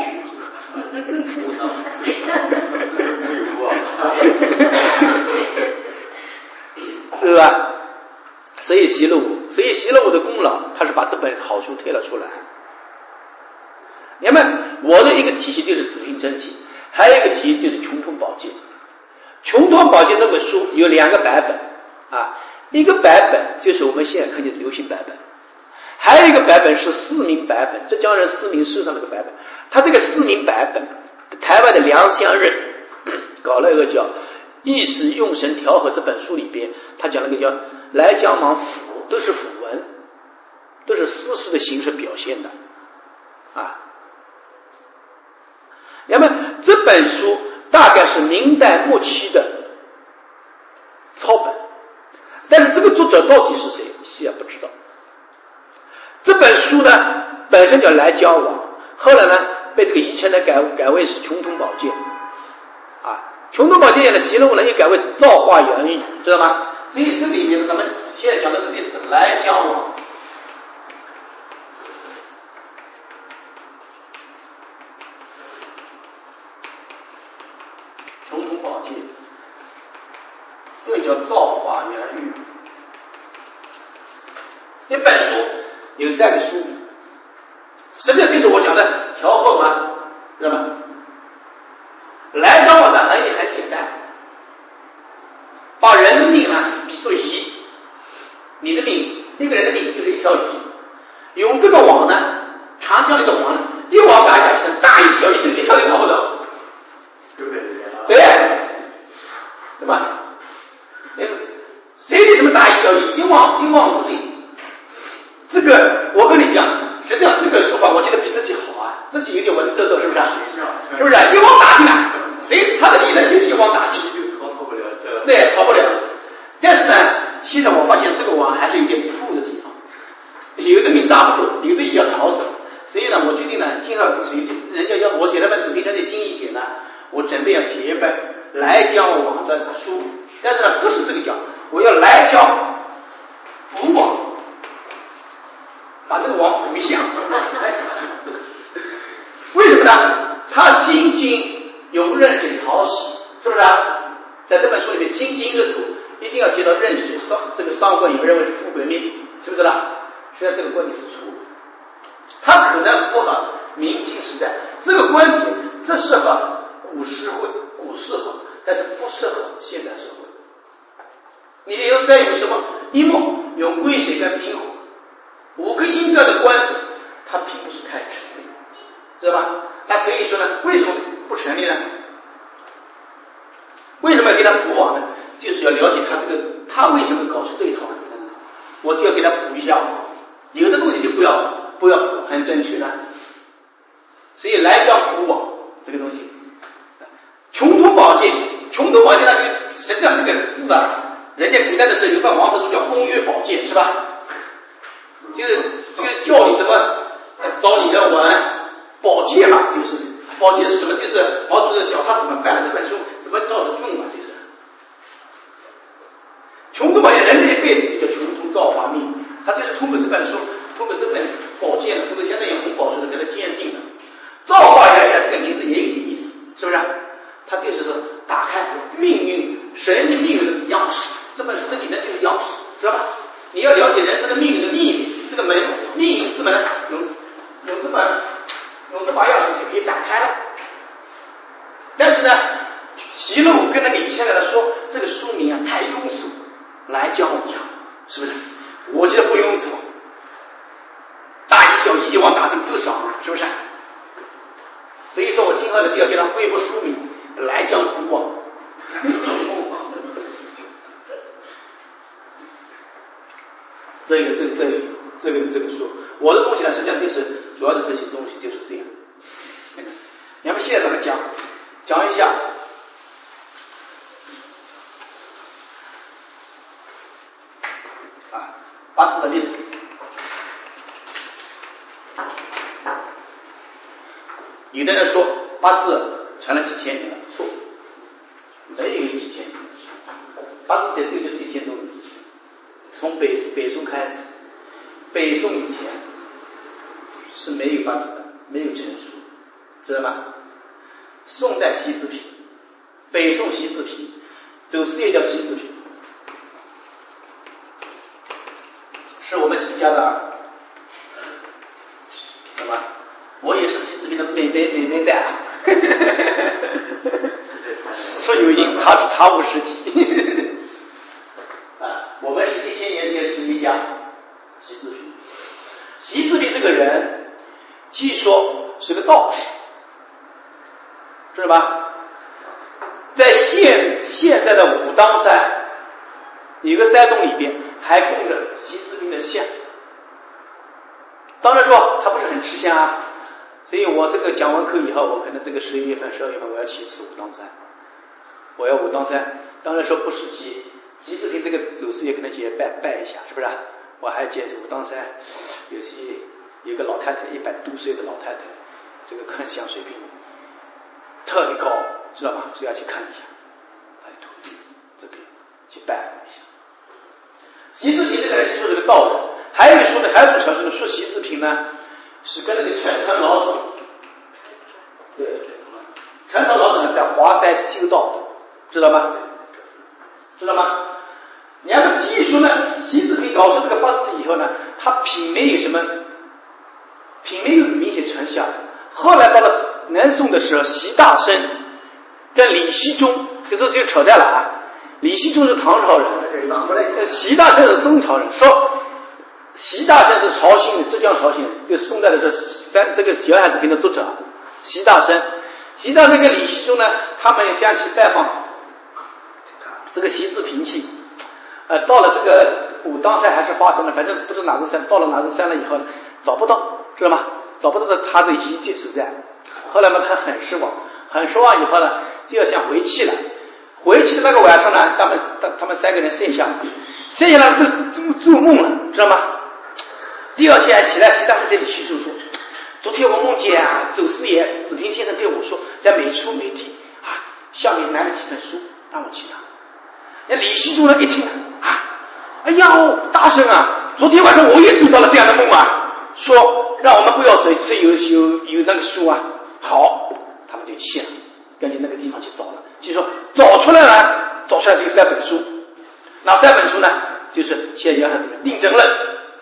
是吧？所以席勒武，所以席勒武的功劳，他是把这本好书推了出来。你看，我的一个体系就是子平章节，还有一个体系就是穷通宝鉴。穷通宝鉴这本书有两个版本啊，一个版本就是我们现在看见的流行版本，还有一个版本是四民版本，浙江人四民书上那个版本。他这个四民版本，台湾的梁湘任搞了一个叫意识用神调和这本书里边，他讲了个叫来江芒符，都是符文，都是诗词的形式表现的啊。那么这本书大概是明代末期的抄本，但是这个作者到底是谁，现在不知道。这本书呢本身叫来江王，后来呢被这个宜城呢改改为是穷通宝鉴啊。穷通宝鉴的席勒武呢也改为造化原理，知道吗？所以这里面咱们现在讲的是第四，来将往。穷途宝剑，又叫造化源域。一本书有三个书名，实际上就是我讲的调和嘛，知道吗？来将往的能力很简单，把人的命呢比作鱼，你的命，那个人的命就是一条鱼，用这个网呢，长江里的网呢，一网打下去，大鱼小鱼，一条鱼逃不走， 对不对？ 对，对吧？谁为什么大鱼小鱼？一网一网无尽。这个我跟你讲，实际上这个说法我觉得比自己好啊，自己有点文绉绉，是不是？是不是？一网打尽来，谁他的理论就是一网打尽， 逃脱不了， 对，逃不了。但是呢，现在我发现这个网还是有点铺的地方，有的命抓不住，有的也要逃走。所以呢，我决定呢，今后人家要我写了本《紫平传》的经义解呢，我准备要写一本来将往的书，但是呢，不是这个讲，我要来将补网。把这个网补一下，为什么呢？他心经有壬水淘洗，是不是啊？在这本书里面，心经的主一定要接到壬水伤，这个伤官，有人认为是富贵命，是不是啦？实际上这个观点是错的，它可能符合明清时代这个观点，这适合古社会、古适合，但是不适合现代社会。你有再有什么一梦有癸水跟丙火。五个音调的观点，它并不是太成立，知道吧？那所以说呢，为什么不成立呢？为什么要给他补网呢？就是要了解他这个，他为什么搞出这一套来？我就要给他补一下网，有的东西就不要不要补，很正确的。所以来将补网这个东西，穷途宝剑，穷途宝剑呢，实际上这个字啊，人家古代的时候有本王子书叫《风月宝剑》，是吧？就是这个教你怎么找你的文宝剑嘛，就是宝剑是什么？就是毛主席小抄怎么办了这本书怎么照着用嘛？就是穷途宝剑，人这一辈子就叫穷途造化命，他就是通过这本书，通过这本宝剑，通过相当于红宝石的给他鉴定的。造化源呀，这个名字也有点意思，是不是？他就是说打开命运神的命运的钥匙，这本书的里面就是钥匙，知道吧？你要了解人生的命运的秘密，这个门命运之门用用这把用这把钥匙就可以打开了。但是呢，席路跟那个以前来说，这个书名啊太庸俗，来将往，是不是？我觉得不庸俗，大一小一一网打尽都爽，是不是？所以说我今后呢就要给他恢复书名，来将补网。这个这个这个这个这个书，我的东西呢，实际上就是主要的这些东西就是这样。你们现在怎么讲？讲一下啊，八字的历史。有的人说八字传了几千年了，错，没有几千年。八字在这就是一千多年以前。从北北宋开始，北宋以前是没有八字的，没有成书，知道吗？宋代习字品，北宋习字品，走私也叫习字品，是我们习家的，什么？我也是习字品的美美美美代啊！说有因，查查无实体。我们是一千年前是一家习字品，习字品这个人，据说是个道士，知道吧？在现现在的武当山有个山洞里边，还供着习字品的像。当然说他不是很吃香啊，所以我这个讲完课以后，我可能这个十一月份、十二月份我要去一次武当山，我要武当山。当然说不是去。习字品这个祖师爷可能去拜拜一下，是不是？我还见武当山有些有个老太太，一百多岁的老太太，这个看相水平特别高，知道吗？所以要去看一下，在土地这边去拜访一下。 习志平这个人是说这个道人，还有说的还有一种传说说习志平呢是跟那个陈澼老祖，对，陈澼老祖呢在华山修道，知道吗？知道吗？你要不继续呢，习志平搞出这个八字以后呢，他品没有什么，品没有明显成效。后来到了南宋的时候，习大生跟李熙宗，这这就扯淡了啊！李熙宗是唐朝人，习大生是宋朝人。说习大生是绍兴的，浙江绍兴人，就宋代的时候三这个《原海子平》的作者习大生。习大生跟李熙宗呢，他们相去拜访这个习志平去。呃，到了这个武当山还是华山呢，反正不知哪座山。到了哪座山了以后呢，找不到，知道吗？找不到他的遗迹所在。后来嘛，他很失望，很失望以后呢，就要想回去了。回去的那个晚上呢，他们他他们三个人睡下了，睡下了就做梦了，知道吗？第二天起来，习大生对李熙宗说：“昨天我梦见啊，祖师爷子平先生对我说，在每处每地啊，下面拿了几本书，让我去拿。”那李熙宗呢一听啊，哎呀，大圣啊，昨天晚上我也做到了这样的梦啊，说让我们不要走，是有有有那个书啊。好，他们就去了，赶紧那个地方去找了。就说找出来了，找出来这三本书，哪三本书呢？就是现在原来这个定真论，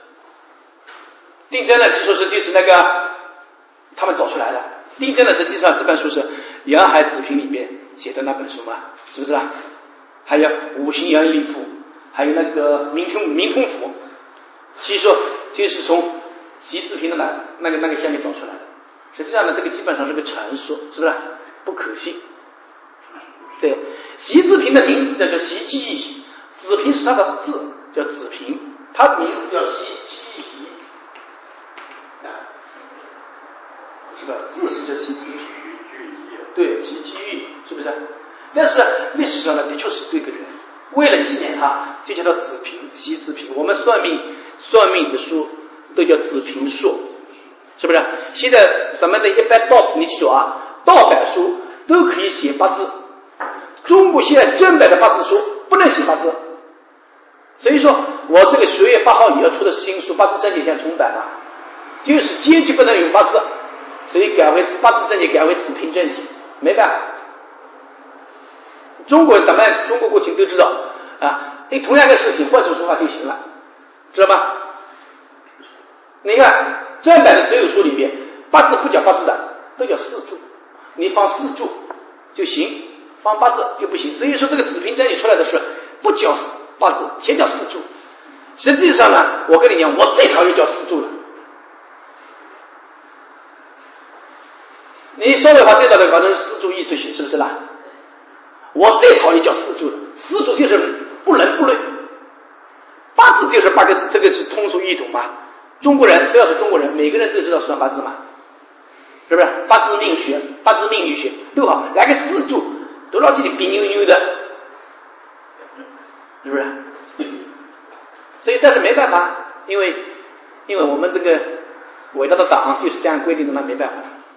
定真论就说是就是那个他们找出来的。定真论实际上这本书是《原海子平》里边写的那本书嘛，是不是啊？还有五行原理赋，还有那个明通明通符，其实说就是从习志平的那那个那个下面找出来的。实际上呢，这个基本上是个传说，是不是？不可信。对，习志平的名字叫做习继义，子平是他的字，叫子平，他的名字叫习继义，啊，是吧？字是叫习志平，对，习继义，是不是？但是历史上呢，的确是这个人，为了纪念他，就叫他子平，习志平。我们算命算命的书都叫子平说，是不是？现在咱们的一般道，你记住啊，盗版书都可以写八字，中国现在正版的八字书不能写八字，所以说我这个十月八号以后出的新书《八字正解》现在重版了，就是坚决不能用八字，所以改为八字正解，改为子平正解，没办法。中国咱们中国国情都知道啊，你同样的事情换种说法就行了，知道吗？你看正版的所有书里边，八字不叫八字的，都叫四柱，你放四柱就行，放八字就不行。所以说这个子平正解出来的是不叫八字，先叫四柱。实际上呢，我跟你讲，我最讨厌叫四柱了。你说的话最早的反正是四柱一出去，是不是啦？我最讨厌叫四柱了，四柱就是不伦不类，八字就是八个字，这个是通俗易懂嘛。中国人只要是中国人，每个人都知道算八字嘛，是不是？八字命学、八字命理学都好，来个四柱都让自己别扭扭的，是不是？所以但是没办法，因为因为我们这个伟大的党就是这样规定的，那没办法，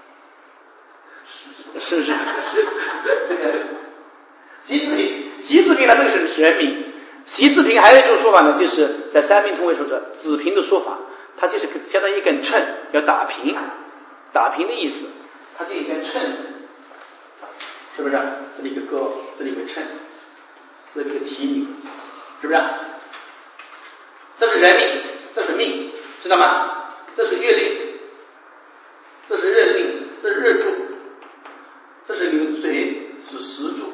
是不是？这个习志平，习志平呢，这个是人名。习志平还有一种说法呢，就是在三命通会说的子平的说法，它就是相当于一根秤，要打平，打平的意思。它这一根秤，是不是？这里一个钩，这里一个秤，这里一个提名，是不是？这是人命，这是命，知道吗？这是月令，这是日令，这是日柱，这是有水，是时柱。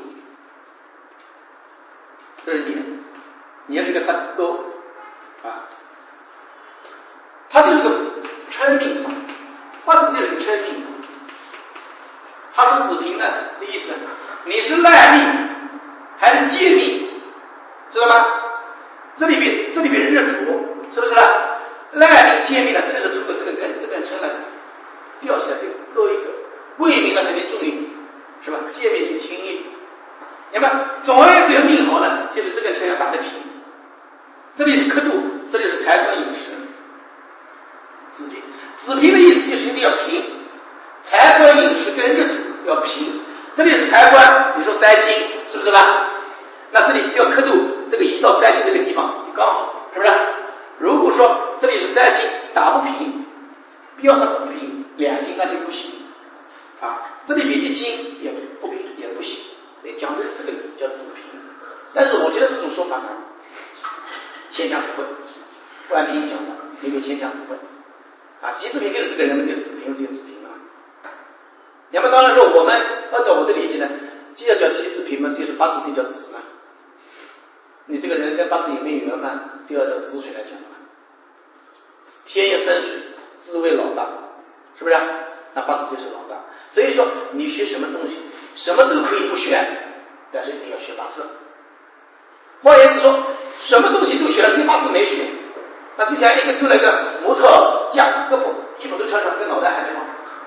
这是年，年是个单钩啊，它就是个春命，八字就是个春命。他说子平呢的意思，你是赖命还是借命，知道吗？这里边这里边日主，是不是呢？赖命借命呢，就是通过这个根这根称呢吊起来，这个勾一个，未命呢这边重一点，是吧？借命是轻一点。那么总而言之，命好呢，就是这个秤要打得平。这里是刻度，这里是财官饮食。子平，子平的意思就是一定要平，财官饮食跟日主要平。这里是财官，你说三金是不是啦？那这里要刻度，这个一到三金这个地方就刚好，是不是？如果说这里是三进打不平，标上不平，两进那就不行啊。这里比一进也不平也不行，所以讲的这个叫子平。但是我觉得这种说法呢，牵强附会。外面讲的那个牵强附会啊，其子平就是这个人们就是子平就是子平啊。那么当然说我们按照我的理解呢，既要叫其子平嘛，就是八字就叫子嘛。你这个人跟八字有没有缘分，就要叫子水来讲嘛。天也生水，子为老大，是不是？那八字就是老大。所以说你学什么东西，什么都可以不学，但是一定要学八字。换言之说，什么东西都学了，这八字没学，那之前一个做了一个模特架胳膊，衣服都穿上，跟脑袋还没好，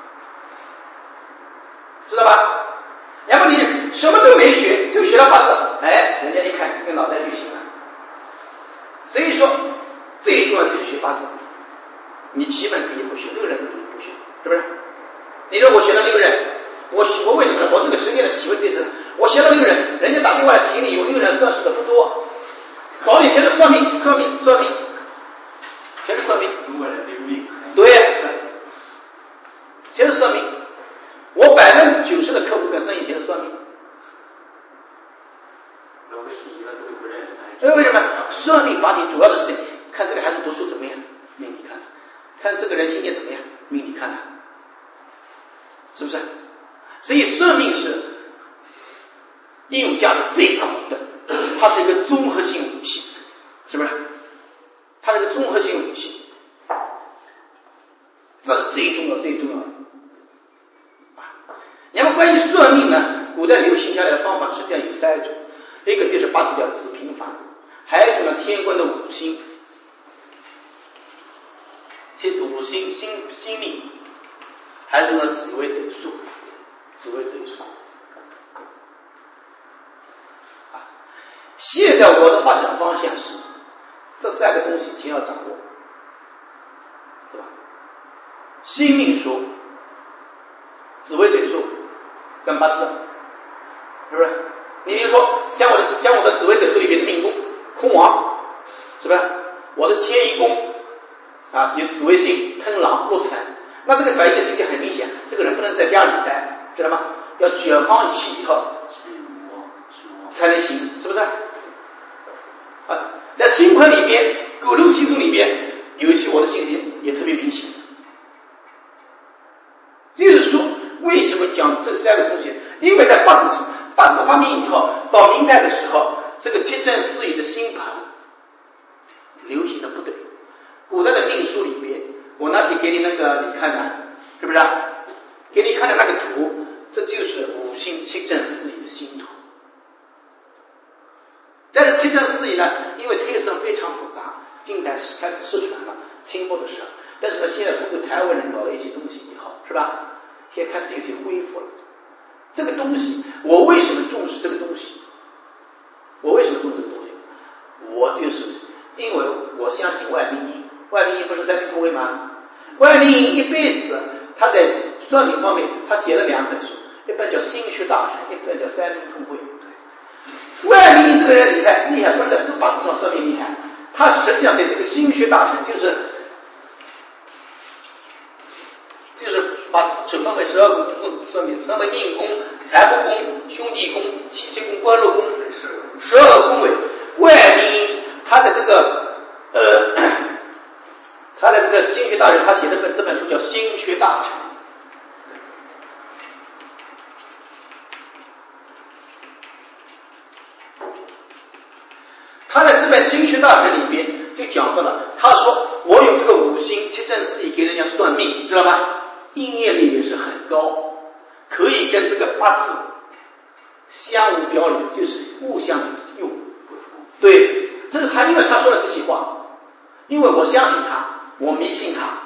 知道吧？要么你什么都没学，就学了八字，哎，人家一看跟脑袋就行了。所以说最重要就是学八字，你基本可以不学，六壬可以不学，是不是？你说我学了六壬，我我为什么我这个实践的体会最深？我学了六壬，人家打电话来提你有六壬算式的不多，找你全是算命，算命，算命，全是算命。对，全是算命。我百分之九十的客户跟生意全是算命。所以为什么算命法体主要的是看这个孩子读书怎么样，命理看；看这个人今年怎么样，命理看了，是不是？所以算命是应用价值最高的，它是一个综合性武器，是不是？它是一个综合性武器，这是最重要、最重要的。那么关于算命呢，古代流行下来的方法实际上有三种，一个就是八字叫子平法，还有一种呢天官的五星，其实五星星星命，还有一种呢紫微斗数，紫微斗数。啊，现在我的发展方向是这三个东西先要掌握，对吧？星命说，紫微斗数跟八字，是不是？你比如说像我的像我的紫微斗数里面的命宫空亡，是不是？我的迁移宫啊有紫微星吞狼入辰，那这个反映的事情很明显，这个人不能在家里待，知道吗？要卷行一气以后才能行，是不是？啊，在星盘里边，九六星座里边有一些我的信息也特别明显。就是说，为什么讲这三个东西？因为在八字八字发明以后，到明代的时候，这个七正四余的星盘流行的不得了。古代的命书里边，我拿起给你那个你看看，是不是？给你看的那个图，这就是五星七正四余的星图。但是七正四余呢，因为特色非常复杂，近代开始失传了，清末的时候，但是呢，现在通过台湾人搞了一些东西以后，是吧？现在开始有些恢复了。这个东西，我为什么重视这个东西？我为什么重视这个东西？我就是因为我相信外明英，外明英不是三命通会吗？外明英一辈子他在算命方面，他写了两本书，一本叫《心学大成》，一本叫《三命通会》。外明英这个人厉害，厉害不是在八字上算命厉害，他实际上对这个心学大成就是就是把子分为十二宫算命，分为命宫、财帛宫、兄弟宫、妻妾宫、官禄宫，十二个宫位。外明英他的这个呃，他的这个心学大成，他写的本这本书叫《心学大成》。他在这本《心学大成》里边就讲到了，他说我用这个五星七正四余给人家算命，知道吗？应验率也是很高，可以跟这个八字相无表里，就是互相用。对，这是他，因为他说了这句话，因为我相信他，我迷信他，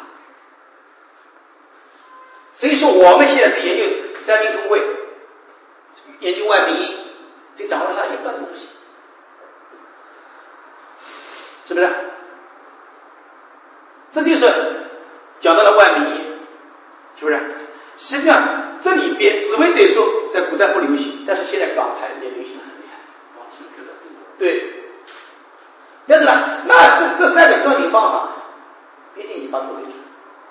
所以说我们现在在研究三命通会，研究外明英，就掌握了他一半东西。是不是？这就是讲到了外明英，是不是？实际上这里边紫微斗数在古代不流行，但是现在港台也流行很厉害。对。但是呢，那但是这三个算命方法一定以八字为主，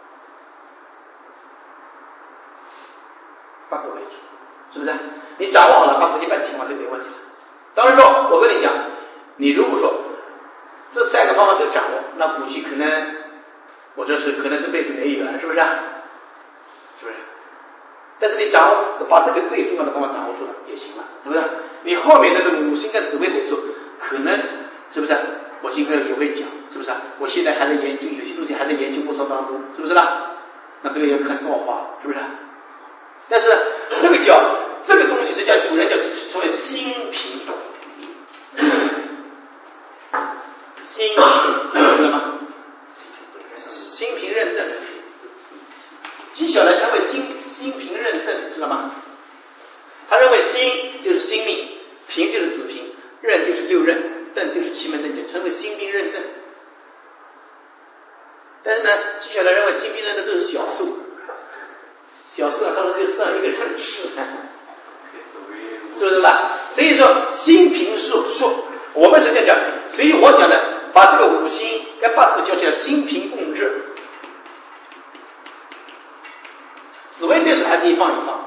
八字为主，是不是？你掌握好了八字，一般情况就没问题了。当然说，我跟你讲，你如果说这三个方法都掌握，那夫妻可能，我这是可能这辈子没缘，是不是？是不是？但是你掌握把这个最重要的方法掌握住了也行了，是不是？你后面的这个五行跟紫微斗数，可能是不是？我今后也会讲，是不是？我现在还在研究，有些东西还在研究过程当中，是不是啦？那这个要看造化，是不是？但是这个叫这个东西是叫古人叫称为心平，心平知道吗？心平刃钝，纪晓岚称为心心平刃钝，知道吗？他认为心就是心命，平就是子平，刃就是六刃，钝就是奇门遁甲，称为心平刃钝。但是呢，纪晓岚认为心平刃钝都是小数，小数啊，当然就算一个人的事，是不是吧？所以说心平数数，我们实际上讲，所以我讲的把这个五行跟八字叫起来心平共治。紫微斗数还可以放一放，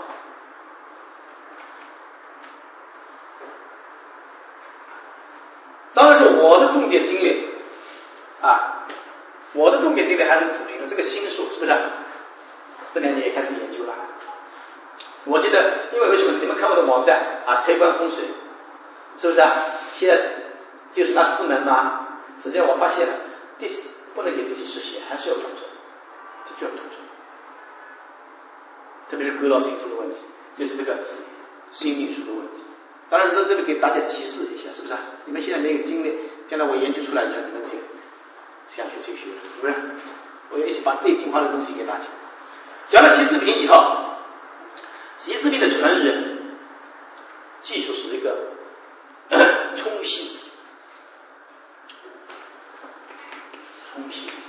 当然是我的重点精力啊，我的重点精力还是紫平的这个心数，是不是？这两年也开始研究了。我觉得，因为为什么？你们看我的网站啊，财官风水，是不是啊？现在就是那四门嘛。实际上我发现了，第四不能给自己实现，还是要统筹，这就要统筹。特别是格劳星图的问题，就是这个心命数的问题。当然说这个给大家提示一下，是不是？你们现在没有经历，将来我研究出来以后，你们这个想学就学，是不是？我要一起把最精华的东西给大家。讲了习字平以后，习字平的传人技术是一个冲系字，冲系字。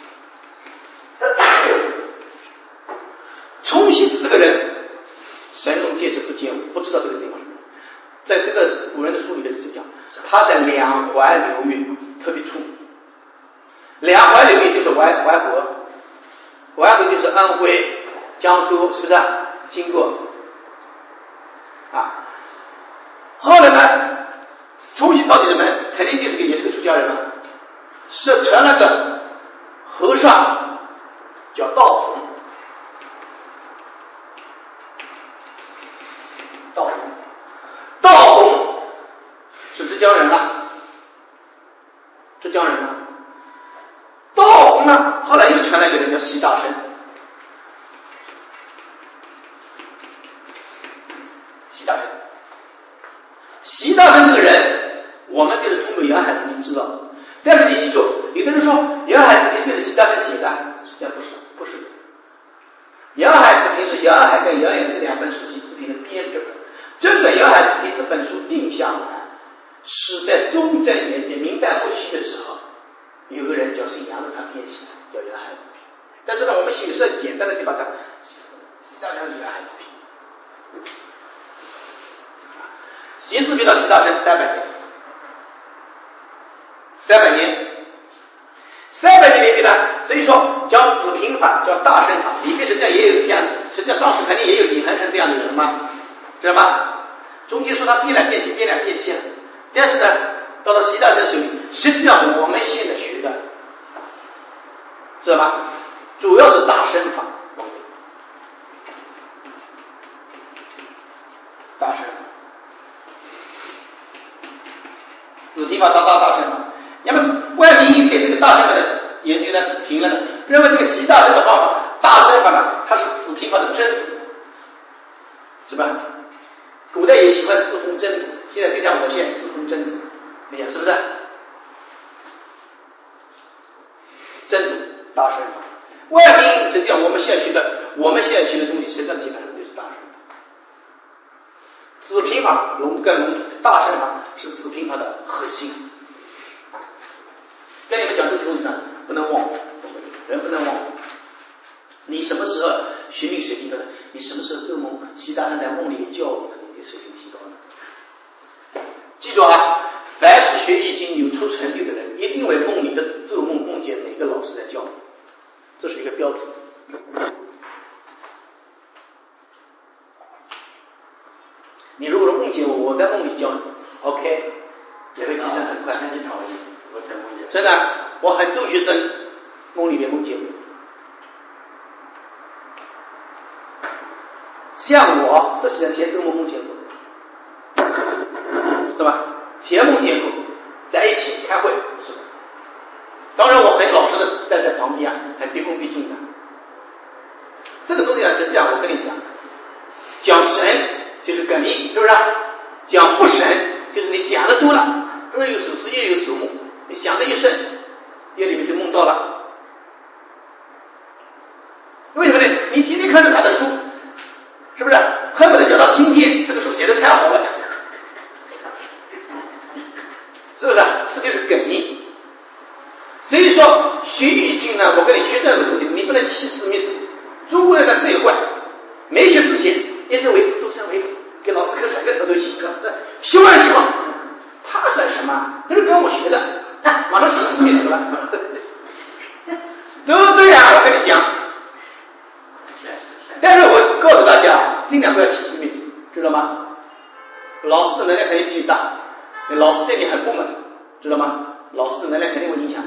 冲系字这个人，神龙见首不见尾，不知道这个地方。在这个古人的书里面是讲，他在两淮流域特别出名。两淮流域就是淮淮河，淮河就是安徽、江苏，是不是啊？经过啊。后来呢，冲系到底什么？肯定就是个也是个出家人嘛，是成了个和尚，叫道弘。道弘，道弘是浙江人了，浙江人了。道弘呢，后来又传来一个人叫习大生。习大生，习大生这个人，我们就是通过杨海子平知道。但是你记住，有的人说杨海子平就是习大生写的，实际上不是，不是。杨海子平是杨海跟杨炎这两本书习字平的编者。真正杨海子平这本书定下来，是在中正年间明代末期的时候，有个人叫姓杨的，他编写的，叫杨海子平。但是呢，我们有时候简单的就把它习大生是杨海子平。习字平到习大生三百年，三百年，三百年里面呢，所以说叫子平法，叫大生法，里面实际上也有像，实际上当时肯定也有李恒生这样的人嘛，知道吗？中间说他变来变去，变来变去，但是呢，到了习大生手里，实际上我们现在学的，知道吗？主要是大生法，大生法，子平法到大大生法。那么外民对这个大生法的研究呢停了呢，认为这个习大生的方法，大生法呢，它是子平法的真祖，是吧？古代也喜欢自封真祖，现在就像我现在自封真祖，你看是不是？真祖大生法，外民实际上我们现在学的，我们现在学的东西，实际上基本上就是大生法。子平法笼更笼统，大生法是子平法的核心。跟你们讲这些东西呢，不能忘，人不能忘。你什么时候学命水平的？你什么时候做梦？习大生在梦里教你，你水平提高了。记住啊，凡是学易经有出成就的人， 一定会梦里的做梦梦见哪个老师在教你，这是一个标志。你如果梦见我，我在梦里教你 ，OK， 也会提升很快。 前几天我我在梦见， 真的，我很多学生梦里面梦见我。像我这些人前做梦梦见过，是吧？前梦见过，在一起开会是。当然我很老实的站在旁边啊，很毕恭毕敬的。这个东西啊，实际上我跟你讲，讲神就是梗意，是不是？讲不神就是你想的多了，日有所思夜有所梦，你想的一瞬，夜里面就梦到了。为什么呢？你天天看着他的书，是不是？恨不得叫他听天，这个书写的太好了，是不是？这就是梗意。所以说学易经呢，我跟你学这个东西，你不能欺师灭祖。中国人呢最怪，没学之前一直为师终身为辅，给老师磕甩个头都行。学完以后，他算什么？他是跟我学的，马上欺师灭祖了，对不对啊？我跟你讲。但是我告诉大家，尽量不要欺师灭祖，知道吗？老师的能量肯定比你大，老师对你很不满，知道吗？老师的能量肯定会影响。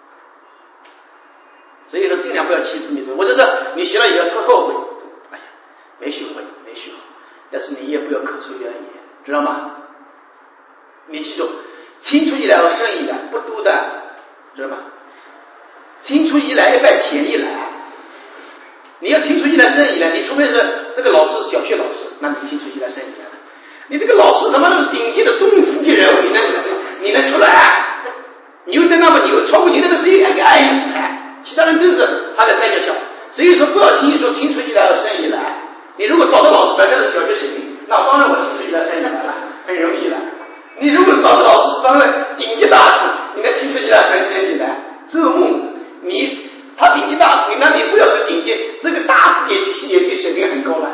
所以说尽量不要欺师灭祖，或者是你学了以后特后悔，哎呀，没学会，没学好，但是你也不要口出怨言，知道吗？你记住，青出于蓝而胜于蓝，不多的，知道吗？青出于蓝一半浅一蓝，你要青出于蓝胜于蓝，你除非是这个老师小学老师，那你青出于蓝胜于蓝，你这个老师他妈那个顶级的中世纪人物，你能你能出来？牛顿那么牛，超过牛顿的只有两个爱因斯坦。其他人都是他在山脚下，所以说不要轻易说青出于蓝而胜于蓝。你如果找到老师本身的小学水平，那当然我青出于蓝胜于蓝了，很容易了。你如果找到老师当然顶级大师，你能青出于蓝而胜于蓝。做梦，你他顶级大师，那你不要说顶级，这个大师也也水平很高了。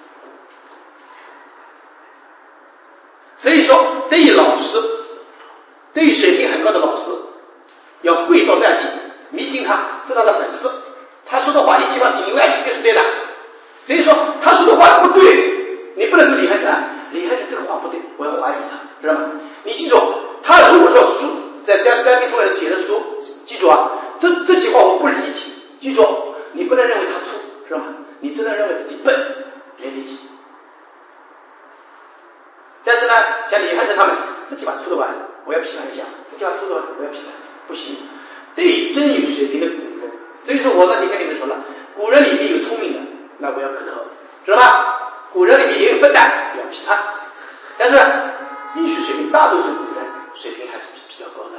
所以说，对于老师，对于水平很高的老师，要跪到站地。迷信他是他的粉丝，他说的话一句话顶外去就是对的。所以说他说的话不对，你不能说李汉成，李汉成这个话不对，我要怀疑他，知道吗？你记住，他如果说书在三三篇同人写的书，记住啊，这这句话我不理解，记住，你不能认为他粗，知道吗？你只能认为自己笨，没理解。但是呢，像李汉成他们这句话粗的话，我要批判一下，这句话粗的话，我要批判，不行。对真有水平的古人，所以说我那天跟你们说了，古人里面有聪明的，那我要磕头，知道吧？古人里面也有笨蛋，要批判。但是艺术水平，大多数古人水平还是比比较高的，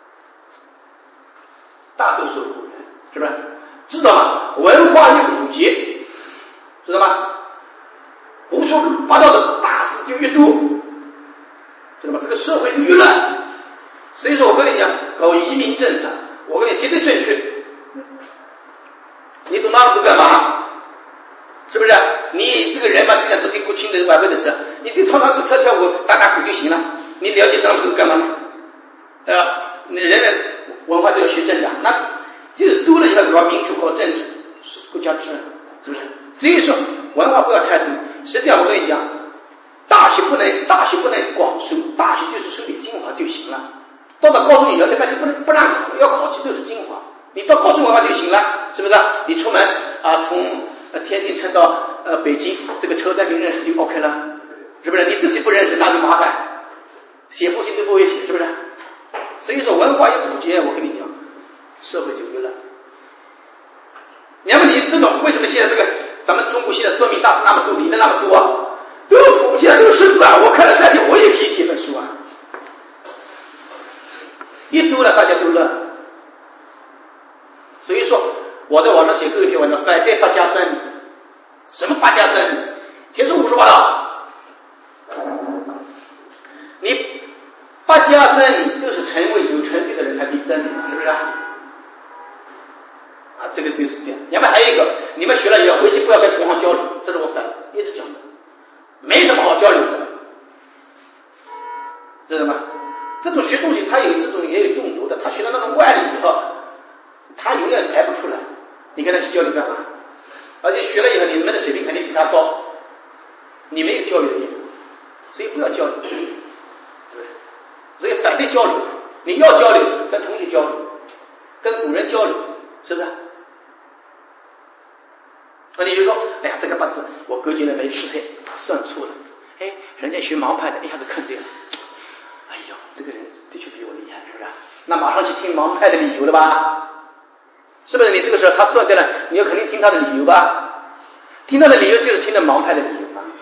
大多数古人是不是？知道吗？文化越普及，知道吗？胡说八道的大事就越多，知道吗？这个社会就越乱。所以说我跟你讲，搞移民政策。我跟你绝对正确，你懂那么多干嘛？是不是？你这个人嘛，既然说听不清的晚会的事，你就唱唱歌、跳跳舞、打打鼓就行了。你了解那么多干嘛呢？呃，人人文化都要学政治，那就是多了以后搞民主、搞政治、国家治安，是不是？所以说文化不要太多。实际上我跟你讲，大学不能大学不能广收，大学就是收点精华就行了。到了高中以后，一般就不能不让考，要考起都是精华。你到高中文化就行了，是不是？你出门啊，从呃天津乘到呃北京，这个车站名认识就 OK 了，是不是？你自己不认识那就麻烦，写复习都不会写，是不是？所以说文化一普及，我跟你讲，社会就越乱。要么你这种为什么现在这个咱们中国现在算命大师那么多，理论那么多啊，都普及了，都识字啊！我看了三天，我也可以写本书啊。一多了大家就乱，所以说我在网上写过一篇文章，反对八家真理。什么八家真理？其实胡说八道。你八家真理都是成为有成就的人才可以真理，是不是啊？啊，这个就是这样。你们还有一个，你们学了以后回去不要跟同行交流，这是我反一直讲的，没什么好交流的，知道吗？ 这种学东西，他有这种也有中毒的，他学到那种外力以后，他永远排不出来。你跟他去交流干嘛？而且学了以后，你们的水平肯定比他高，你没有交流的意思，所以不要交流，对不对？所以反对交流，你要交流，跟同学交流，跟古人交流，是不是？那你就说，哎呀，这个八字我勾结了没适配，算错了。哎，人家学盲派的一下子看对了，哎呦，这个人的确比我厉害，是不是？那马上去听盲派的理由了吧？是不是？你这个时候他算对了，你要肯定听他的理由吧？听他的理由就是听的盲派的理由嘛，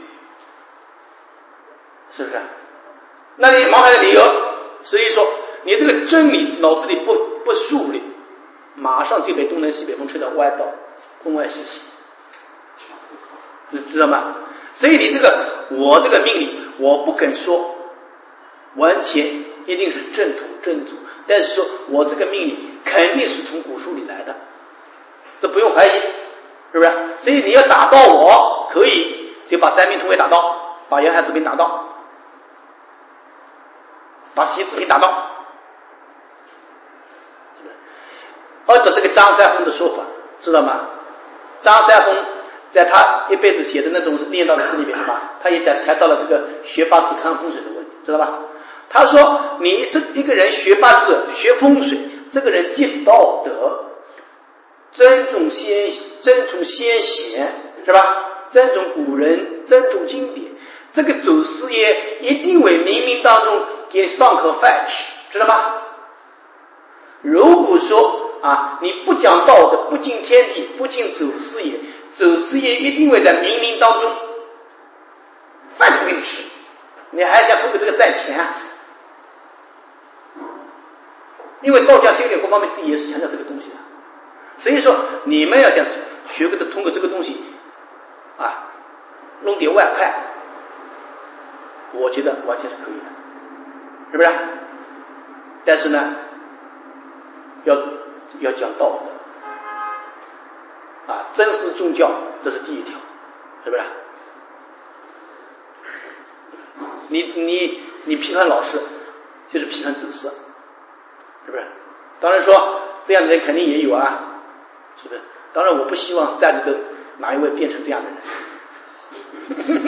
是不是？那你盲派的理由，所以说你这个真理脑子里不不树立，马上就被东南西北风吹到歪道，东歪西西，你知道吗？所以你这个我这个命理，我不敢说完全一定是正统正祖，但是说我这个命理肯定是从古书里来的，这不用怀疑，是不是？所以你要打到我，可以就把三命通位打到，把阳海子兵打到，把习子兵打到，是不是？按照这个张三丰的说法，知道吗？张三丰在他一辈子写的那种念叨的诗里面嘛，他也谈谈到了这个学八字看风水的问题，知道吧？他说你这一个人学八字学风水，这个人既道德，尊重先尊重先贤，是吧？尊重古人，尊重经典，这个走事业一定会冥冥当中给上口饭吃，知道吗？如果说啊，你不讲道德，不敬天地，不敬走事业，走事业一定会在冥冥当中饭都给你吃，你还想通过这个赚钱啊？因为道家心理各方面自己也是强调这个东西的，所以说你们要想学会的通过这个东西啊，弄点外快，我觉得完全是可以的，是不是？但是呢，要要讲道德啊，珍视宗教，这是第一条，是不是？你你你批判老师，就是批判走势，是不是？当然说这样的人肯定也有啊，是不是？当然我不希望在座的哪一位变成这样的人，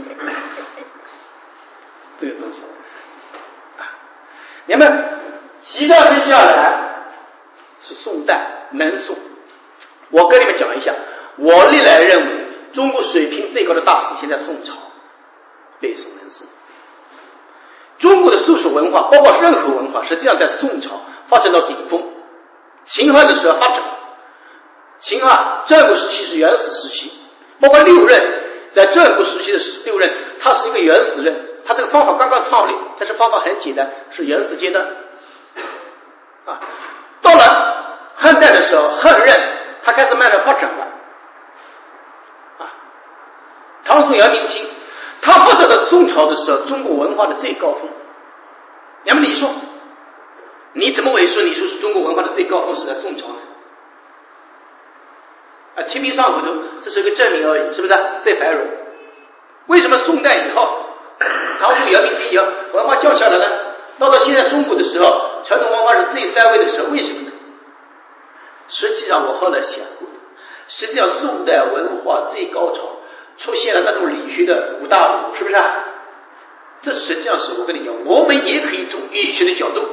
这个东西啊，你们齐家村下来是宋代南宋，我跟你们讲一下，我历来认为中国水平最高的大时期在宋朝，北宋南宋。中国的术数文化，包括任何文化，实际上在宋朝发展到顶峰。秦汉的时候发展，秦汉战国时期是原始时期，包括六壬，在战国时期的六壬，它是一个原始壬，它这个方法刚刚创立，但是方法很简单，是原始阶段。啊，到了汉代的时候，汉壬它开始慢慢发展了。啊，唐宋元明清。他发展到宋朝的时候，中国文化的最高峰。那么你说，你怎么会说你说是中国文化的最高峰是在宋朝呢？啊，清明上河图这是一个证明而已，是不是？最繁荣。为什么宋代以后，唐宋元明清以后文化降下来呢？到到现在中国的时候，传统文化是最衰微的时候，为什么呢？实际上我后来想过，实际上宋代文化最高潮出现了那种理学的五大儒，是不是啊？这实际上是我跟你讲，我们也可以从易学的角度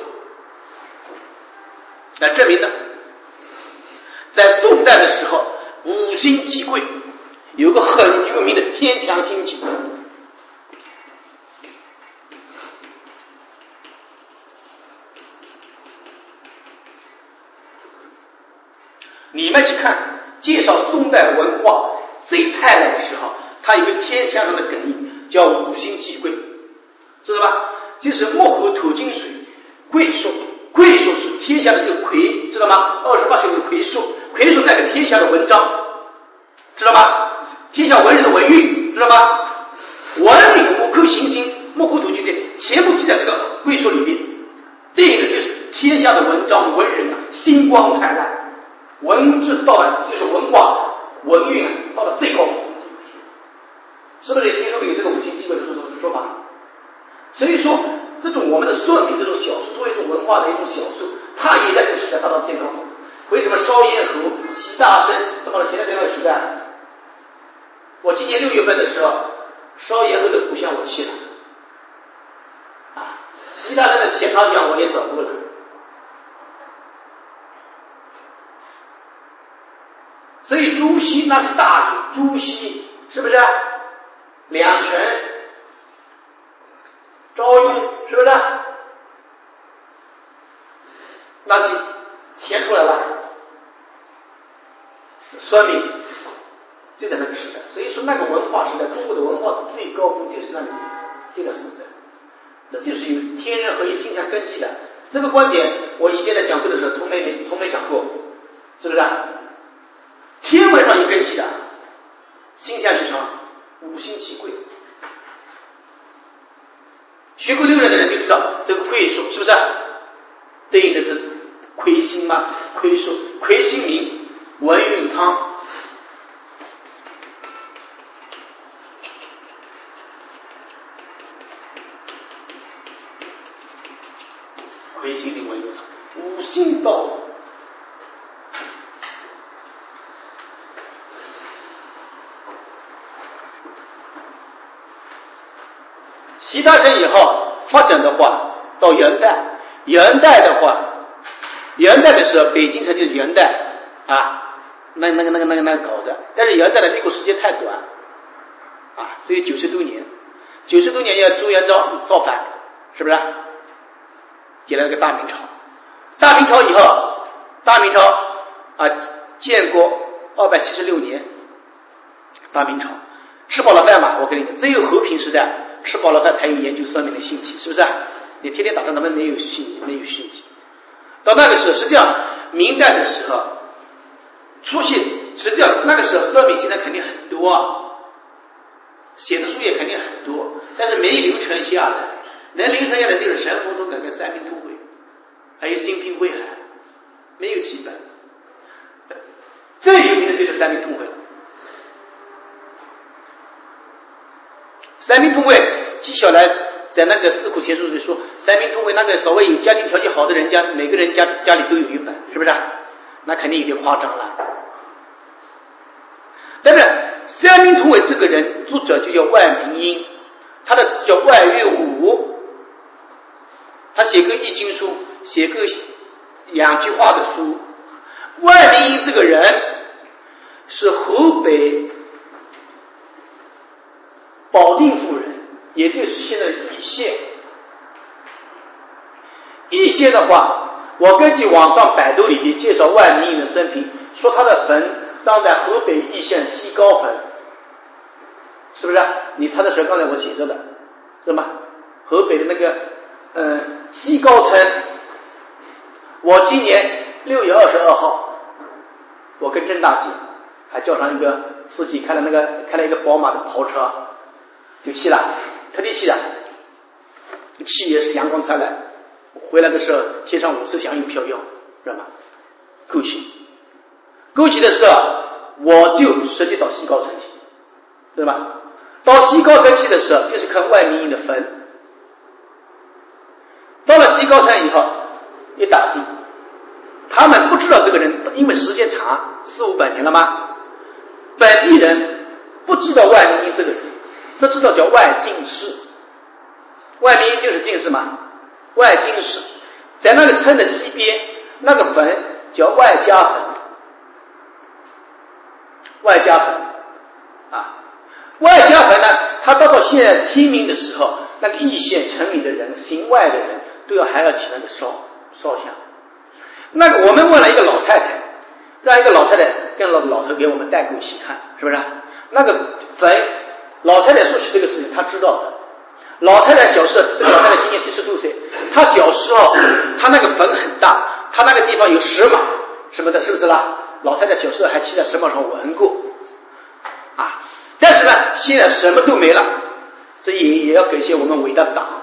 来证明的。在宋代的时候，五星极贵，有个很有名的天强星级。你们去看介绍宋代文化最泰来的时候，它有个天象上的梗意，叫五星济贵，知道吧？就是木火土金水，贵数，贵数是天下的这个魁，知道吗？二十八宿的魁数，魁数代表天下的文章，知道吗？天下文人的文运，知道吗？文理五寇行星，木火土金水，全部记在这个贵数里面。第一个就是天下的文章文人啊，星光灿烂，文治到了就是文化文运啊到了最高峰。是不是也听说过有这个五星济贵的说说法？所以说，这种我们的算命这种小文化的一种小树，他也在这个时代达到最高峰。为什么烧烟侯、习大生这么现在这样的时代？我今年六月份的时候，烧烟侯的故乡我去了，啊，习大生的写堂讲我也走过了。所以朱熹那是大朱，朱熹是不是？两陈、赵雍是不是？那是钱出来了。说明就在那个时代，所以说那个文化时代，中国的文化的最高峰就是那个这个时代，这就是有天人合一、心下根基的。这个观点我以前在讲课的时候从没没从没讲过，是不是？天文上有根基的，心下学上五行奇贵。学过六人的人就知道这个癸数是不是对应的是癸辛吗？癸数，癸辛明，文运昌。癸辛明，文运昌，五行道。习大生以后发展的话，到元代，元代的话，元代的时候，北京城就是元代啊，那那个那个那个那个搞的，但是元代的立国时间太短，啊，只有九十多年，九十多年要朱元璋造反，是不是？建了个大明朝，大明朝以后，大明朝啊，建国二百七十六年，大明朝吃饱了饭嘛，我跟你讲，只有和平时代。吃饱了饭才有研究算命的兴起，是不是？你天天打仗，咱们没有兴没有兴起。到那个时候，实际上明代的时候出现，实际上那个时候算命现在肯定很多啊，写的书也肯定很多，但是没流传下来。能流传下来就是神风通感跟三明通会，还有新平会函，没有几本。最有名的就是三明通会了。三明通会纪晓岚在那个四库全书里说，三明通会那个所谓有家庭条件好的人家，每个人家家里都有一本，是不是？那肯定有点夸张了。但是三明通会这个人作者就叫万明英，他的字叫万月武，他写个易经书，写个两句话的书。万明英这个人是河北保定府人，也就是现在的易县。易县的话，我根据网上百度里面介绍万明英的生平，说他的坟葬在河北易县西高坟，是不是？你猜的时候刚才我写着的，是吗？河北的那个呃西高村。我今年六月二十二号，我跟郑大姐还叫上一个司机，开了那个开了一个宝马的跑车。就去了，特地去了，去也是阳光灿烂。回来的时候，天上五色祥云飘飘，知道吗？过去，过去的时候，我就直接到西高城去，对吧？到西高城去的时候，就是看万明英的坟。到了西高城以后，一打听，他们不知道这个人，因为时间长，四五百年了吗？本地人不知道万明英这个人。都知道叫外进士，万明英就是进士嘛，外进士在那个村的西边，那个坟叫外家坟，外家坟啊，外家坟呢，他到到现在清明的时候，那个易县城里的人、行外的人都要还要去那个烧烧香。那个我们问了一个老太太，让一个老太太跟老老头给我们带过去看，是不是？那个坟。老太太说起这个事情，她知道的。老太太小时候，这个老太太今年七十多岁，她小时候，她那个坟很大，她那个地方有石马什么的，是不是啦？老太太小时候还骑在石马上闻过，啊！但是呢，现在什么都没了，这也也要感谢我们伟大的党。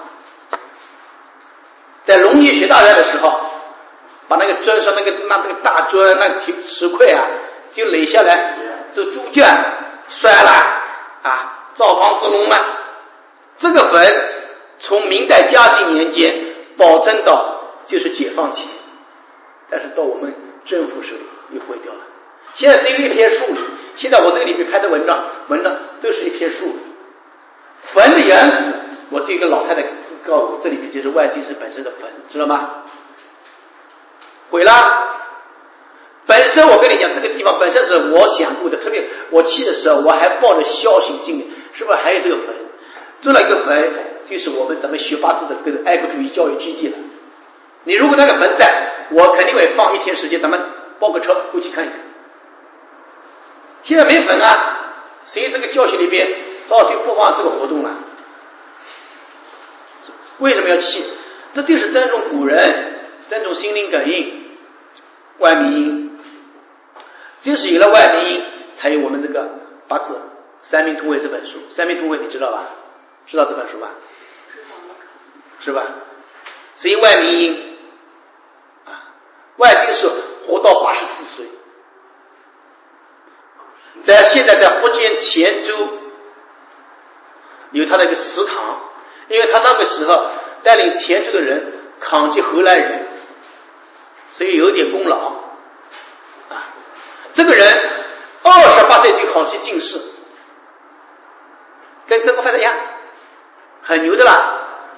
在农业学大赛的时候，把那个砖上那个那那个大砖那个石块啊，就垒下来，这猪圈摔了啊！造房子弄了，这个坟从明代嘉靖年间保存到就是解放前，但是到我们政府手里又毁掉了。现在只有一片树林，现在我这个里面拍的文章，文章都是一片树林。坟的原址，我这个老太太告诉我，这里面就是外金石本身的坟，知道吗？毁了。本身我跟你讲，这个地方本身是我想过的，特别我去的时候，我还抱着侥幸心理，是不是还有这个坟？做了一个坟，就是我们咱们学八字的这个爱国主义教育基地了。你如果那个坟在，我肯定会放一天时间，咱们包个车过去看一看。现在没坟啊，所以这个教学里边早就不放这个活动了。为什么要去？这就是尊重古人，尊重心灵感应，万民音。就是有了万民音，才有我们这个八字三命通会这本书。三命通会你知道吧？知道这本书吧？是吧？所以万民音啊，万金石活到八十四岁，在现在在福建泉州有他的一个祠堂，因为他那个时候带领泉州的人抗击荷兰人，所以有点功劳啊。这个人二十八岁就考取进士，跟曾国藩一样，很牛的啦。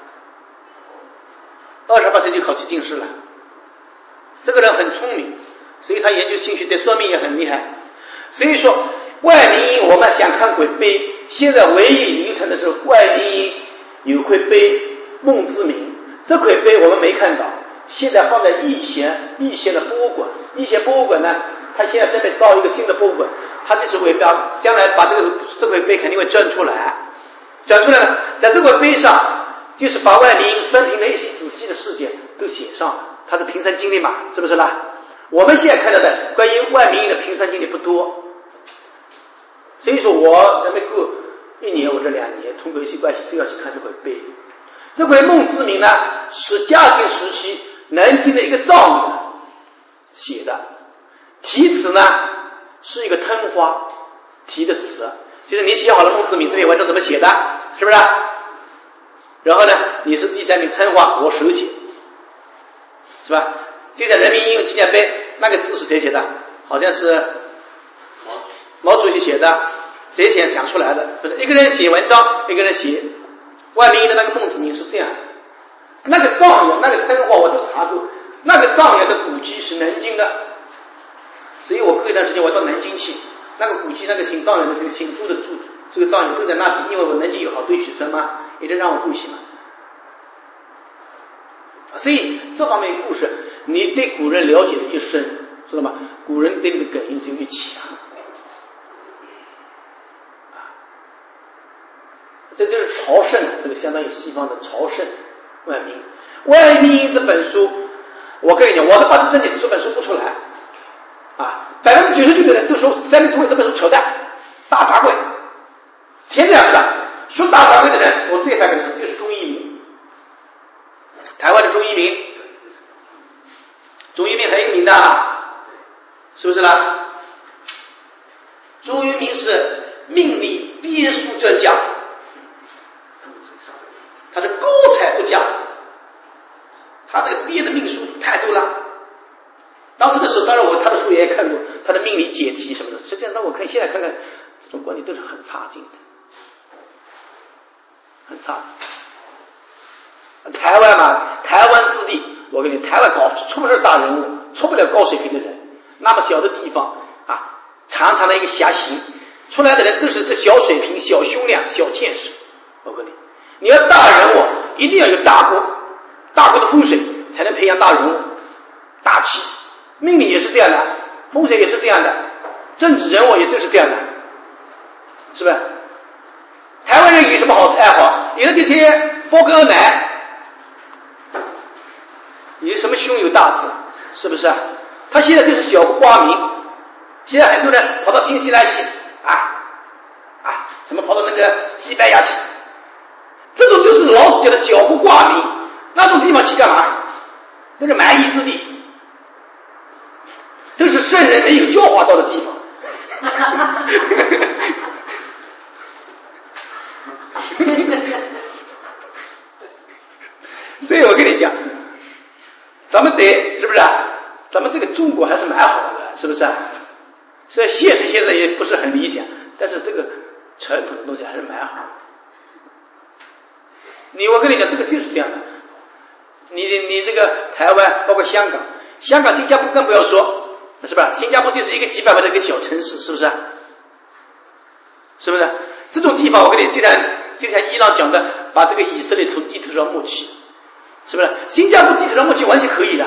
二十八岁就考取进士了，这个人很聪明，所以他研究性学对算命也很厉害。所以说外民音我们想看鬼碑，现在唯一流传的是外民音有块碑孟之明，这块碑我们没看到，现在放在义贤义贤的博物馆。义贤博物馆呢，他现在正在造一个新的博物馆，他就是为了将来把这个这块碑肯定会转出来，转出来了，在这块碑上就是把外民音生平的一些仔细的事件都写上了，他的平生经历嘛，是不是啦？我们现在看到的关于外民音的平生经历不多，所以说我准备过一年或者两年，通过一些关系都要去看这块碑。这块孟之明呢，是嘉靖时期南京的一个状元写的，题词呢是一个吞花题的词，就是你写好了孟之明这篇文章怎么写的，是不是？然后呢，你是第三名吞花，我手写，是吧？这在人民英雄纪念碑那个字是谁写的？好像是毛主席写的，谁写想出来的？不是一个人写文章，一个人写。外民音的那个孟子明是这样的，那个状元那个吞花我都查过，那个状元的古籍是南京的，所以我过一段时间我到南京去，那个古籍那个姓状元的这个姓朱的朱这个状元都在那边，因为我南京有好多学生嘛，一直让我过去嘛。所以这方面故事你对古人了解的越深，知道吗？古人对你的感应就越强。这就是朝圣，这个相当于西方的朝圣外民。外民音这本书，我跟你讲，我的八字真解这本书不出来啊，百分之九十九的人都说三命通会这本书扯淡，大杂烩。前面是的，说大杂烩的人，我最反感的就是钟一鸣，台湾的钟一鸣，钟一鸣很有名的，是不是啦？钟一鸣是命理编书专家。他是高才作家，他这个编的命书太多了。当时的时候，当然我他的书也看过，他的命理解题什么的。实际上，当我看现在看看，这种观点都是很差劲的，很差。台湾嘛，台湾之地，我跟你，台湾搞出不了大人物，出不了高水平的人。那么小的地方啊，长长的一个狭形，出来的人都是这小水平、小胸量、小见识。我跟你。你要大人物，一定要有大国，大国的风水才能培养大人物、大气。命理也是这样的，风水也是这样的，政治人物也都是这样的，是不是？台湾人有什么好爱好？有的这些包个奶，有什么胸有大志，是不是？他现在就是小挂名，现在很多人跑到新西兰去啊啊，怎么跑到那个西班牙去？这种就是老子叫的小国挂名，那种地方去干嘛？都是蛮夷之地，都是圣人没有教化到的地方。所以我跟你讲， 咱们得是不是啊？咱们这个中国还是蛮好的，是不是啊？虽然现实现在也不是很理想，但是这个传统的东西还是蛮好的。你我跟你讲，这个就是这样的。你你这个台湾，包括香港，香港、新加坡更不要说，是吧？新加坡就是一个几百万的一个小城市，是不是？是不是？这种地方，我跟你这天这天伊朗讲的，把这个以色列从地图上抹去，是不是？新加坡地图上抹去完全可以的，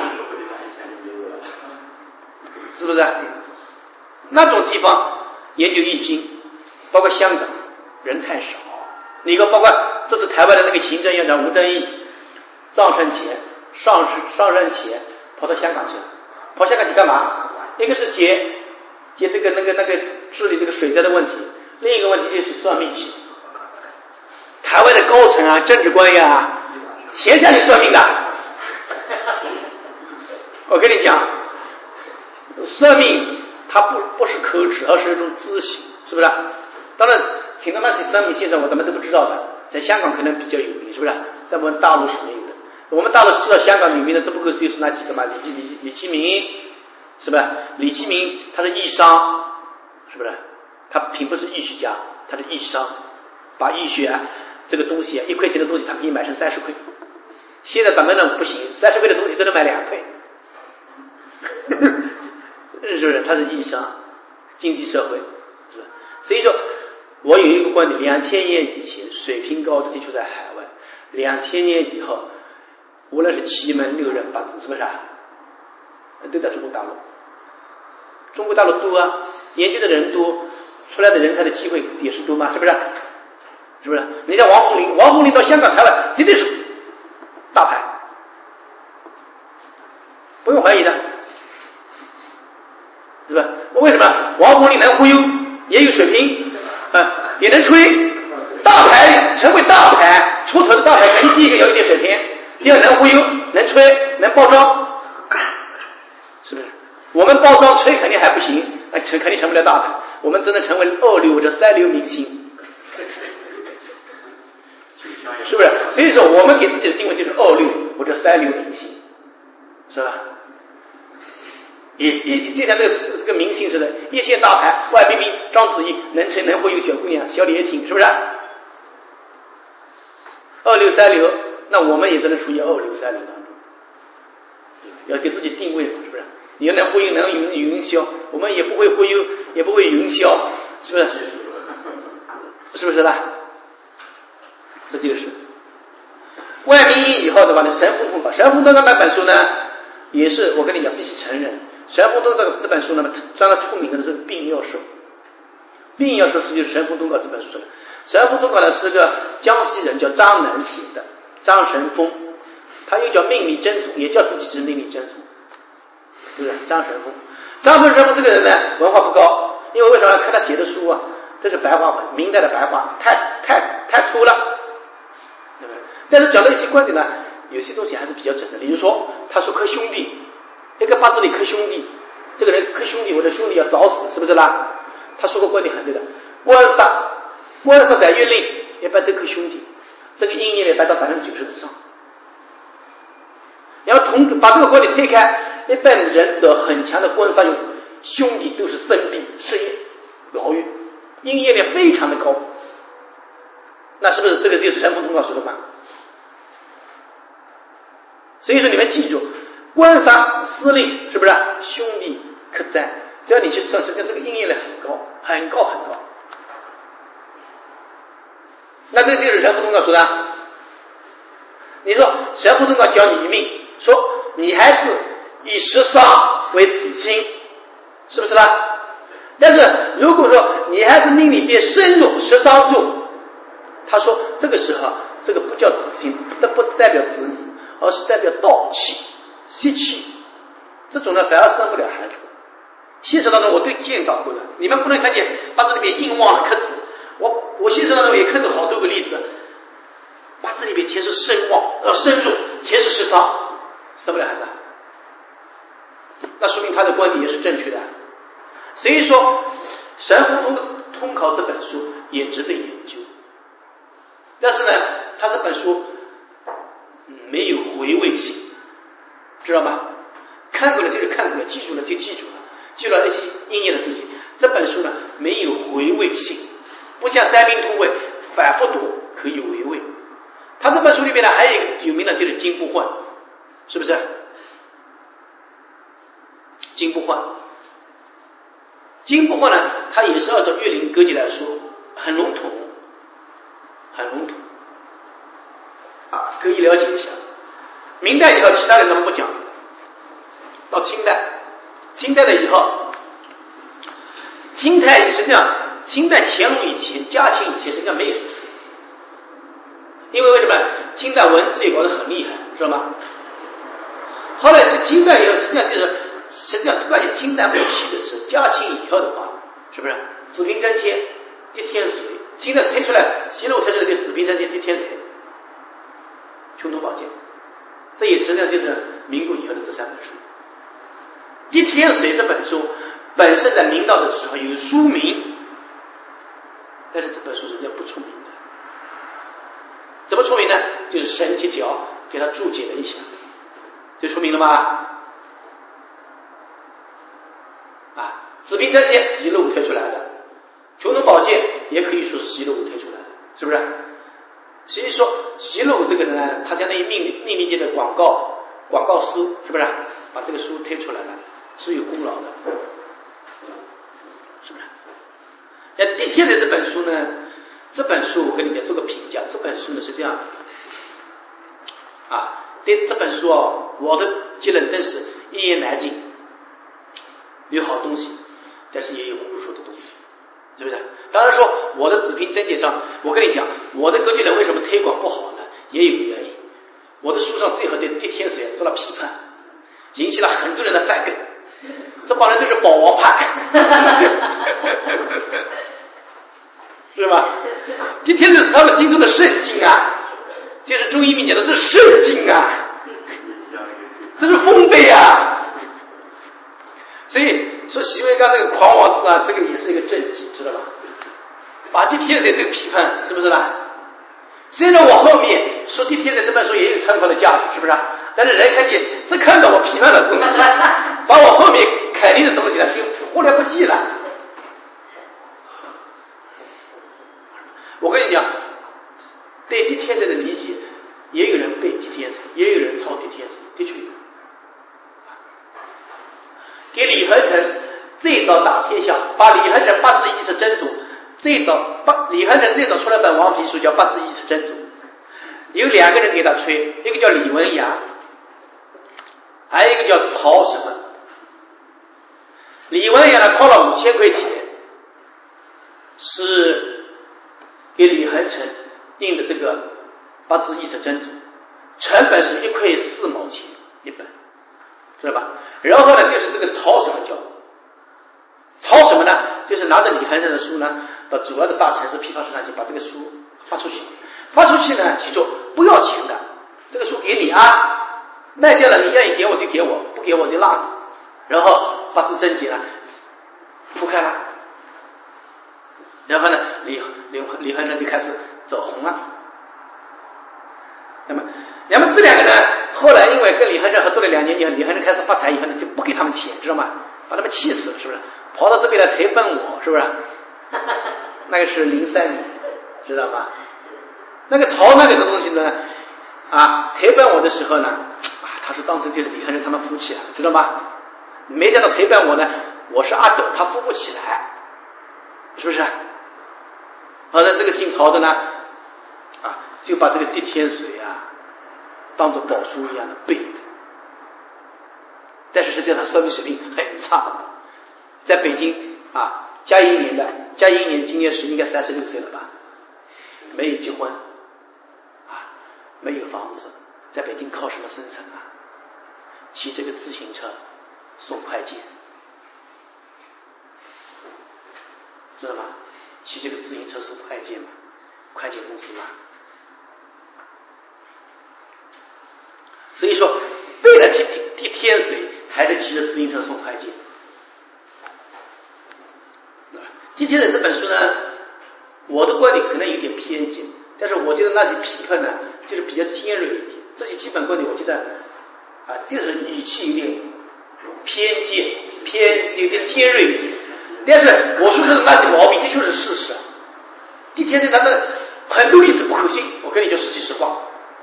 是不是？那种地方研究易经，包括香港人太少。你个包括这次台湾的那个行政院长吴敦义，葬身前上上任前跑到香港去了，跑香港去干嘛？一个是解解这个那个那个治理这个水灾的问题，另一个问题就是算命去。台湾的高层啊，政治官员啊，谁叫你算命的？我跟你讲，算命它不不是口齿，而是一种咨询，是不是？当然，听到那些算命先生，我咱们都不知道的，在香港可能比较有名，是不是？在我们大陆是没有的。我们大陆知道香港有名的，只不过就是那几个嘛，李李李基明，是不是？李基明他是医商，是不是？他并不是医学家，他是医商，把医学、啊、这个东西、啊、一块钱的东西，他可以买成三十块。现在咱们呢不行，三十块的东西都能买两块，是不是？他是医商，经济社会，是不是？所以说，我有一个观点：两千年以前水平高的地区在海外，两千年以后，无论是奇门六壬八字，是不是啊？都在中国大陆。中国大陆多啊，研究的人多，出来的人才的机会也是多嘛，是不是？是不是？你像王沪宁，王沪宁到香港、台湾，绝对是大牌，不用怀疑的，是吧？为什么王沪宁能忽悠，也有水平，啊，也能吹，大牌成为大牌，出头的大牌，肯定第一个有一点水平，第二能忽悠，能吹，能包装，是不是？我们包装吹肯定还不行，那成肯定成不了大牌，我们只能成为二流或者三流明星。是不是？所以说我们给自己的定位就是二流或者三流明星，是吧？也也就像这个这个明星似的，一线大牌，外冰冰章子怡能成能会有小姑娘小李也挺，是不是？二流三流，那我们也只能处于二流三流当中，要给自己定位，是不是？你要能忽悠能云云霄，我们也不会忽悠，也不会云霄，是不是？是不是啦？这就是外宾以后的话呢，神风通稿，神风通稿那本书呢，也是我跟你讲必须承认，神风通稿这本书呢，让它出名的是病要术，病要术是就是神风通稿这本书的。神风通稿呢是个江西人叫张能写的，张神风，他又叫命理真祖，也叫自己是命理真祖，对不对？张神风，张神风这个人呢，文化不高，因为为什么看他写的书啊，这是白话文，明代的白话，太太太粗了。但是讲到一些观点呢，有些东西还是比较整的。比如说，他说克兄弟，一个八字里克兄弟，这个人克兄弟，我的兄弟要早死，是不是啦？他说过观点很对的。官杀，官杀在月令一般都克兄弟，这个阴年也达到百分之九十之上。然后同把这个观点推开，一般人则很强的官杀用兄弟都是生病、事业牢狱，阴业力非常的高。那是不是这个就是神风通告说的嘛？所以说你们记住，官杀司令是不是兄弟克灾？只要你去算，实际上这个应验率很高，很高很高。那这就是神风通告说的。你说神风通告教你命，说女孩子以食伤为子星，是不是啦？但是如果说女孩子命里边身入食伤住，他说这个时候这个不叫子星，这不代表子女，而是代表盗气、吸气，这种呢反而生不了孩子。现实当中我都见到过的，你们不能看见八字里面硬旺的克子，我我现实当中也看到好多个例子，八字里面全是身旺呃身入，全是食伤，生不了孩子，那说明他的观点也是正确的。所以说神风通通考这本书也值得研究，但是呢他这本书没有回味性， 知道吗？看过了就是看过了，记住了就记住了，记住了一些应验的东西。这本书呢没有回味性，不像三兵突围反复读可以回味。他这本书里面呢还有一个有名的就是金不换，是不是？金不换，金不换呢，它也是按照岳林格局来说很笼统，很笼统啊，可以了解一下。明代以后，其他人咱们不讲。到清代，清代的以后，清代实际上，清代乾隆以前、嘉庆以前实际上没有什么书，因为为什么？清代文字也搞得很厉害，知道吗？后来是清代以后，实际上就是，实际上关于清代末期的时候，嘉庆以后的话，是不是？子平真仙、滴天水，清代推出来，西路推出来就子平真仙、滴天水、穷途宝鉴，这也实际上就是民国以后的这三本书。滴天水这本书本身在明道的时候有书名，但是这本书实际上不出名的。怎么出名呢？就是沈铁桥给他注解了一下，就出名了吗？啊，子平真仙习乐武推出来的，穷途宝鉴也可以说是习乐武推出来的，是不是？所以说习乐武这个人呢，他相当于命命令界的广告广告师，是不是？把这个书推出来了，是有功劳的，是不是？那滴天水这本书呢？这本书我跟你讲做个评价，这本书呢是这样啊，对这本书哦，我的结论真是一言难尽，有好东西，但是也有胡说的东西，是不是？当然说我的子平真解上，我跟你讲，我的格局人为什么推广不好呢？也有原因。我的书上最后对滴天水做了批判，引起了很多人的反感，这帮人都是保王派。是吧？滴天水是他们心中的圣经啊，就是中医里讲的这是圣经啊，这是丰碑啊。所以说习维刚这个狂妄字啊，这个也是一个政绩，知道吧？把滴天水这个批判，是不是呢？虽然我后面说滴天水这本书也有参考的价值，是不是？但是人看见这看到我批判的东西，把我后面肯定的东西呢就忽略不计了。我跟你讲，对滴天水的理解，也有人背滴天水，也有人抄滴天水，的确有。给李恒成最早打天下，把李恒成八字意识真祖，最早八李恒成最早出了本黄皮书叫八字意识真祖，有两个人给他吹，一个叫李文阳，还有一个叫曹什么。李文阳呢掏了五千块钱，是给李恒成印的这个八字意识真祖，成本是一块四毛钱一本，知道吧？然后呢，就是这个曹什么叫曹什么呢？就是拿着李恒成的书呢，到主要的大城市批发市场去把这个书发出去，发出去呢，记住不要钱的，这个书给你啊，卖掉了你愿意给我就给我，不给我就拉你，然后八字真解呢铺开了。然后呢，李李李恒成就开始走红了。那么，那么这两个人后来因为跟李恒成合作了两年以后，李恒成开始发财以后呢，就不给他们钱，知道吗？把他们气死了，是不是？跑到这边来投奔我，是不是？那个是零三年，知道吗？那个曹那个东西呢，啊，投奔我的时候呢，啊，他是当时就是李恒成他们扶起来，知道吗？没想到投奔我呢，我是阿斗，他扶不起来，是不是？好的，这个姓曹的呢，啊，就把这个滴天水啊，当作宝书一样的背的。但是实际上他社会水平很差的，在北京啊，嘉应年的，嘉应年今年是应该三十六岁了吧？没有结婚，啊，没有房子，在北京靠什么生存啊？骑这个自行车送快件，知道吗？骑这个自行车送快件嘛，快件公司嘛。所以说，背了滴滴天水，还是骑着自行车送快件。滴天水这本书呢，我的观点可能有点偏见，但是我觉得那些批判呢，就是比较尖锐一点。这些基本观点，我觉得啊，就是语气有点偏见，偏有点尖锐。但是我说的那些毛病，的确是事实。地天水，咱们很多例子不可信，我跟你就说句实话。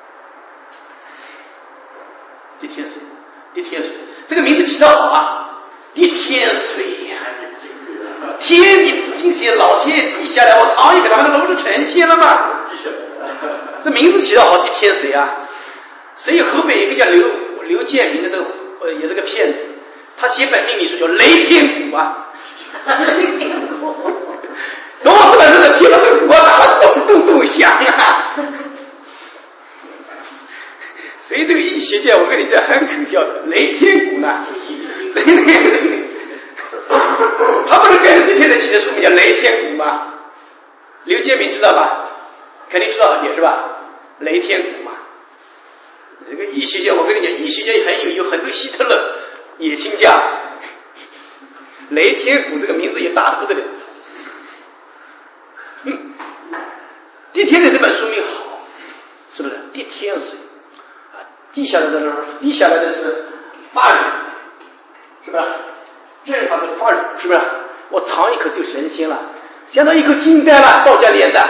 地天水，地天水，这个名字起得好啊！地天水呀，天地自尽仙，老天爷地下来，我苍蝇给他们都不是成仙了吗？这名字起得好，地天水啊！所以河北有一个叫刘刘建明的这个呃也是个骗子，他写本命理书叫雷天鼓啊。等我本人听了这个鼓打了咚咚咚响啊！所以这个易学界我跟你讲很可笑的，雷天鼓呢，他不是跟着地天的起的书名叫雷天鼓吗？刘建明知道吧？肯定知道很点是吧？雷天鼓嘛。这个易学界我跟你讲，易学界很有有很多希特勒野心家。雷天鼓这个名字也大得不得了。嗯，地天水这本书名好，是不是？地天水啊，地下来的地下来的是发乳，是不是？正法的发乳，是不是？我尝一口就神仙了，相当于一口金丹了，道家炼的，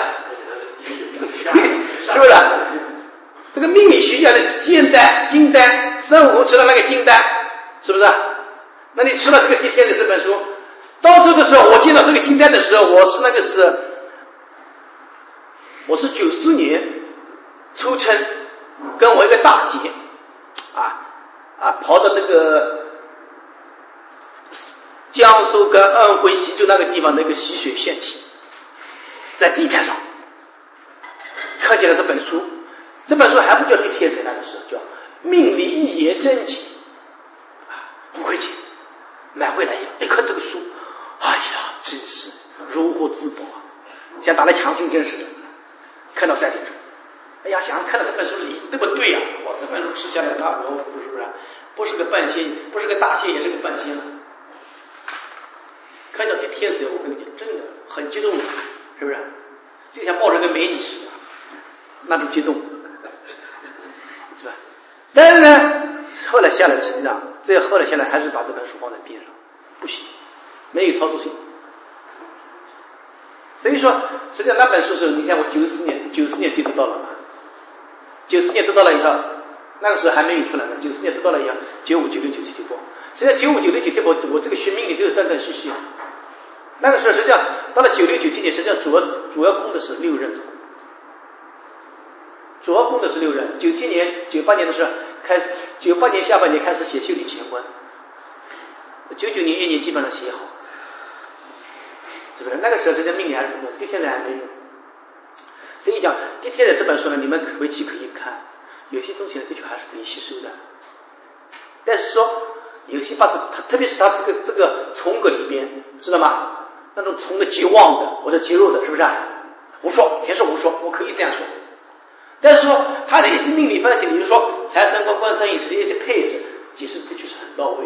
是不是？这个命理学家的仙丹、金丹，孙悟空吃了那个金丹，是不是？那你吃了这个地天水这本书，到这个时候，我见到这个金丹的时候，我是那个是。我是九四年初春，跟我一个大姐啊啊跑到那个江苏跟安徽西周那个地方的一个溪水县去，在地毯上看见了这本书，这本书还不叫地天水，那个时候叫《命理一言真集》啊，五块钱买回来一看这个书，哎呀，真是如获至宝啊，像打了强心针似的。看到三点钟，哎呀，想看到这本书里对不对呀、啊？我这本书吃下来，那我是不是不是个半仙，不是个大仙，也是个半仙了。看到这天水，我跟你讲，真的很激动，是不是？就像抱着个美女似的，那种激动，是吧？但是呢，后来下来，实际上这后来下来还是把这本书放在边上，不行，没有操作性。所以说，实际上那本书是，你看我九四年，九四年就得到了嘛，九四年得到了以后，那个时候还没有出来呢，九四年得到了以后，九五、九六、九七、九八，实际上九五、九六、九七，我我这个学命理都是断断续续。那个时候实际上到了九六、九七年，实际上主要主要攻的是六壬，主要攻的是六壬。九七年、九八年的时候开，九八年下半年开始写修理乾坤，九九年一年基本上写好。是不是？那个时候这些命理还是不够，地天水还没用。所以讲地天水这本书呢，你们回去可以看，有些东西呢的确还是可以吸收的。但是说有些八字，它特别是它这个这个虫格里边，知道吗？那种虫的极旺的或者极弱的，是不是？胡说，全是胡说，我可以这样说。但是说它的一些命理分析，比如说财神官、官神引的一些配置，解释的确是很到位。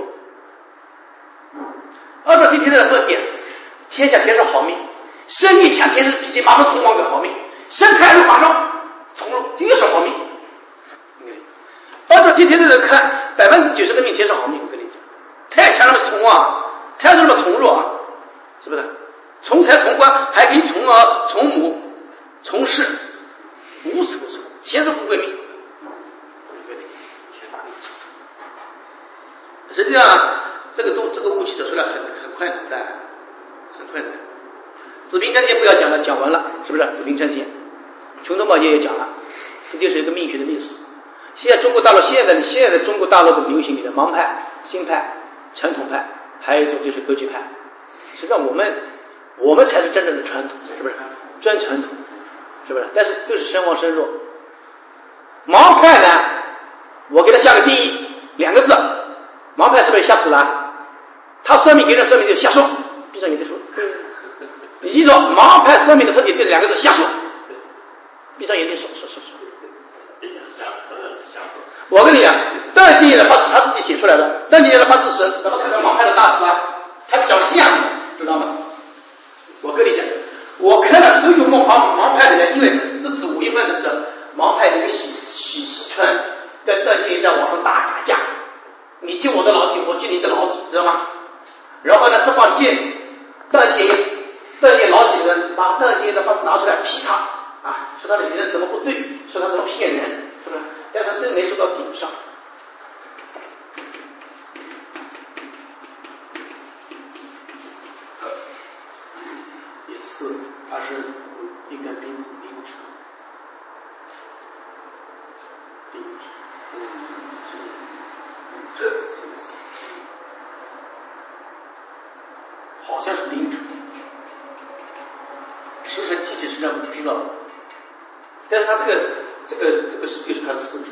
按照地天水的论点。天下天是好命，生意强天是比肩，马上从旺的好命，生开路马上从容，这就是好命。按照地天水的看，百分之九十的命全是好命。我跟你讲，太强了从旺，太弱了从弱啊，是不是？从财从官还可以从儿从母从事，无所不从，全是富贵命。实际上，这个东这个雾气走出来很很快很淡。很困难，子平真仙不要讲了，讲完了，是不是？子平真仙，穷通宝鉴也讲了，这就是一个命学的历史。现在中国大陆现在现在中国大陆的流行里的盲派、新派、传统派，还有一种就是格局派。实际上我们我们才是真正的传统，是不是？真传统，是不是？但是都是生旺生弱。盲派呢，我给他下个定义，两个字，盲派是不是瞎子了？他算命给人算命就瞎说。闭上眼睛说，你记住，盲派算命的特点就是两个字：瞎说。闭上眼睛说说说说。我跟你讲，邓先生的八字他自己写出来了，邓先生的八字是怎么可能盲派的大师啊？他比较像，知道吗？我跟你讲，我看了所有盲盲派的人，因为这次五月份的时候，盲派的一个喜喜喜春跟邓先生在网上打打架。 你借我的老底，我借你的老底，知道吗？然后呢，这帮剑邓建业，邓建老几个人把邓建业的把拿出来批他啊，说他的理论怎么不对，说他怎么骗人，是不是？但是都没说到顶上。也是，他是一根钉子钉着，钉着，嗯，这这好像是钉着，时辰具体是这样不知道，但是他这个这个这个是就是他的四柱，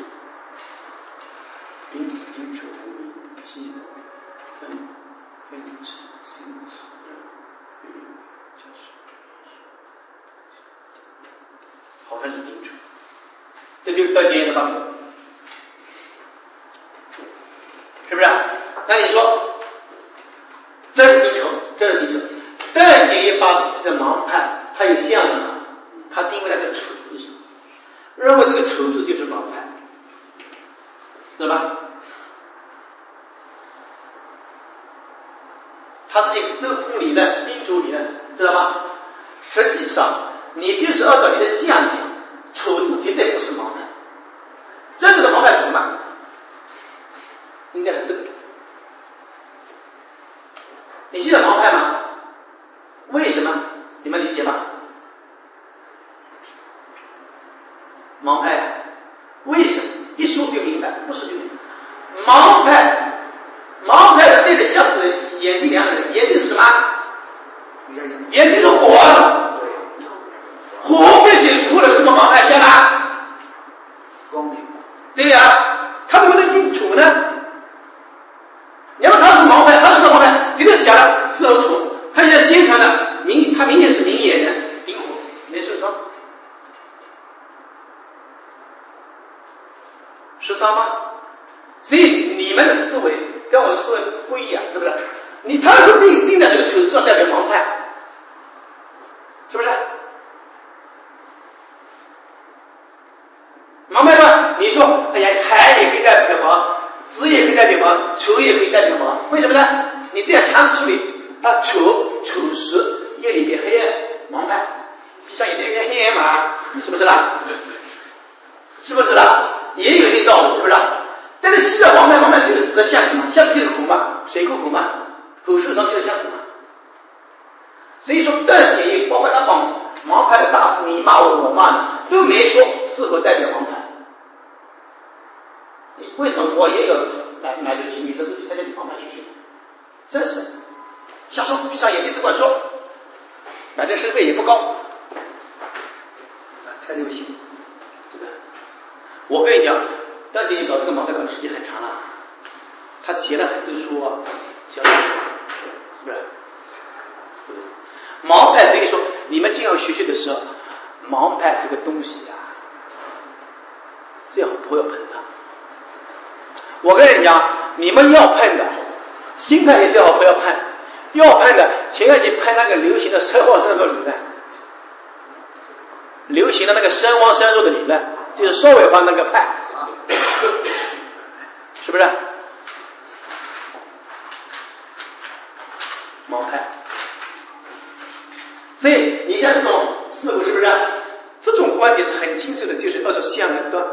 钉子钉着无名基分分支金子好像是钉着，这就是邓建业的八字，是不是？那你说这是丁丑，这是丁丑。邓建业八字的盲派，它有象的嘛？它定位在这个丑字上，认为这个丑字就是盲派，知道吧？他自己这个空理论、丁丑理论，知道吗？实际上，你就是按照你的象讲，丑字绝对不是盲派。真正的盲派是什么？应该是这个。你记得盲派吗？为什么？你们理解吗？盲派啊，为什么？一说就明白，不是就明白。盲派，盲派的对着瞎子眼睛两个人，眼睛是什么？眼睛是火，火被谁出了什么盲派瞎的？ 光明。 对呀、啊，他怎么能定丑呢？你要他是盲派，他是个盲派，绝对是瞎的，四合丑。他现在形成的明，他明显是明眼人，顶火没受伤，受伤吗？所以你们的思维跟我的思维不一样，对不对？你他说定定在这个丑字上代表盲派，是不是？盲派吧？你说，哎呀，海也可以代表盲，子也可以代表盲，丑也可以代表盲，为什么呢？你这样强势处理。啊，丑丑时夜里边黑暗，盲派，闭上眼睛变黑暗嘛，是不是啦？是不是啦？也有一定道理，是不是啦？但是既然盲派，盲派就是死的巷子嘛，巷子就是口嘛，谁口口嘛？口受伤就是巷子嘛。所以说，邓建业包括他帮盲派的大师，你骂我，我骂你，都没说适合代表盲派。为什么我也有买买得起你这个参加你盲派学习？真是。瞎说，闭上眼睛只管说，反正收费也不高， 太流行。 这个，我跟你讲，邓建业搞这个盲派搞的时间很长了，他写了很多书啊，写了很多书，是不是？对不对？盲派，所以说你们进入学习的时候，盲派这个东西啊，最好不要碰它。我跟你讲，你们要碰的，新派也最好不要碰。要喷的，请要去喷那个流行的生旺生弱理论，流行的那个生旺生弱的理论，就是邵伟芳那个派，是不是？盲派。所以你像这种思路，是不是？这种观点是很清楚的，就是按照象来断。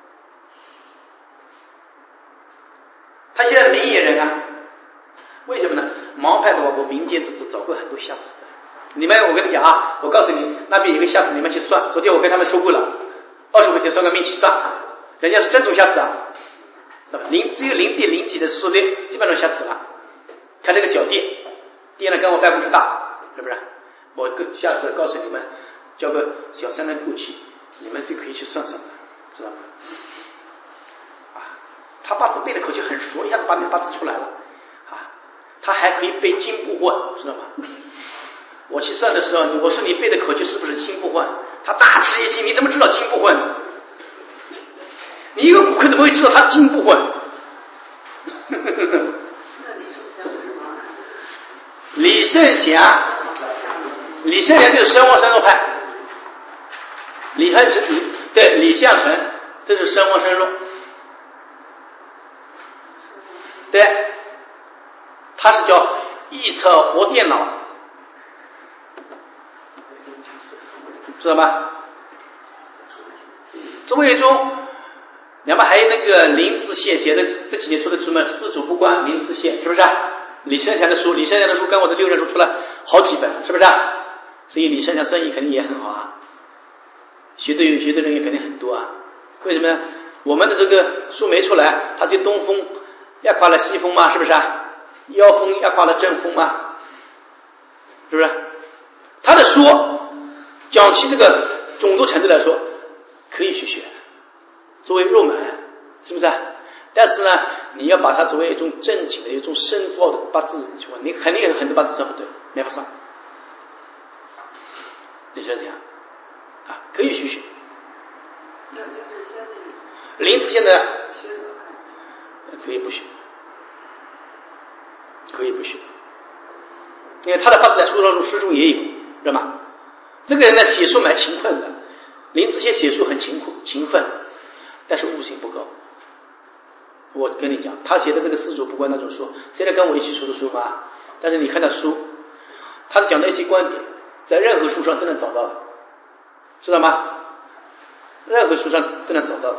他现在明眼人啊，为什么呢？盲派的话，我民间找找过很多瞎子的。你们，我跟你讲啊，我告诉你，那边有个瞎子，你们去算。昨天我跟他们说过了，二十块钱算个命去算，人家是真种瞎子啊，是吧？零只有零点零几的数列，基本上瞎子了。看这个小店，店呢跟我办公室大，是不是？我下次告诉你们，叫个小三人过去，你们就可以去算算，知道吗？啊，他八字背的口气很熟，一下子把你的八字出来了。他还可以背金不换，知道吗？我去算的时候，我说你背的口诀是不是金不换？他大吃一惊，你怎么知道金不换？你一个顾客怎么会知道他金不换？李圣祥，李圣祥就是生旺生弱派，李恒成对李相成，这是生旺生弱。 对，它是叫预测活电脑，知道吗？周卫中，两边还有那个林志宪写的这几年出的书嘛，四主不关林志宪，是不是啊？李生强的书，李生强的书跟我的六人书出了好几本，是不是啊？所以李生强生意肯定也很好啊，学的学的人也肯定很多啊。为什么呢？我们的这个书没出来，他就东风压垮了西风嘛，是不是啊？妖风压垮了正风嘛，是不是？他的书讲起这个种族程度来说，可以去学，作为入门，是不是啊？但是呢，你要把它作为一种正经的、一种深造的八字，你肯定有很多八字上不对，没法上。你说这样啊，可以去学。林子现在可以不学，可以不学，因为他的八字在书当中书中也有，知道吗？这个人呢写书蛮勤奋的，林子宪写书很勤苦勤奋，但是悟性不高。我跟你讲，他写的这个四主不关那种书，现在跟我一起出的书嘛，但是你看他书，他讲的一些观点，在任何书上都能找到的，知道吗？任何书上都能找到的，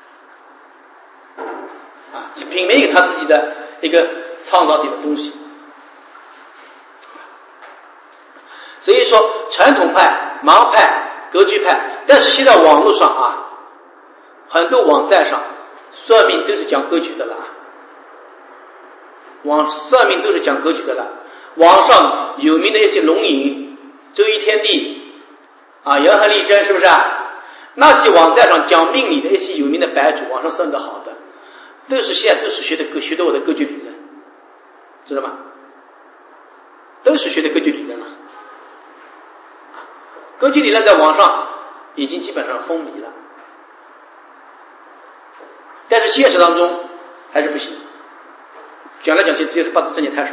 啊，品没有他自己的一个创造性的东西。所以说，传统派、盲派、格局派，但是现在网络上啊，很多网站上算命都是讲格局的了，网算命都是讲格局的了。网上有名的一些龙隐、周一天地啊、杨和立真，是不是啊？那些网站上讲命理的一些有名的白主，网上算得好的，都是现在都是学的学的我的格局理论，知道吗？都是学的格局理论了。格局理论在网上已经基本上风靡了，但是现实当中还是不行。讲来讲去，这是八字正解太少。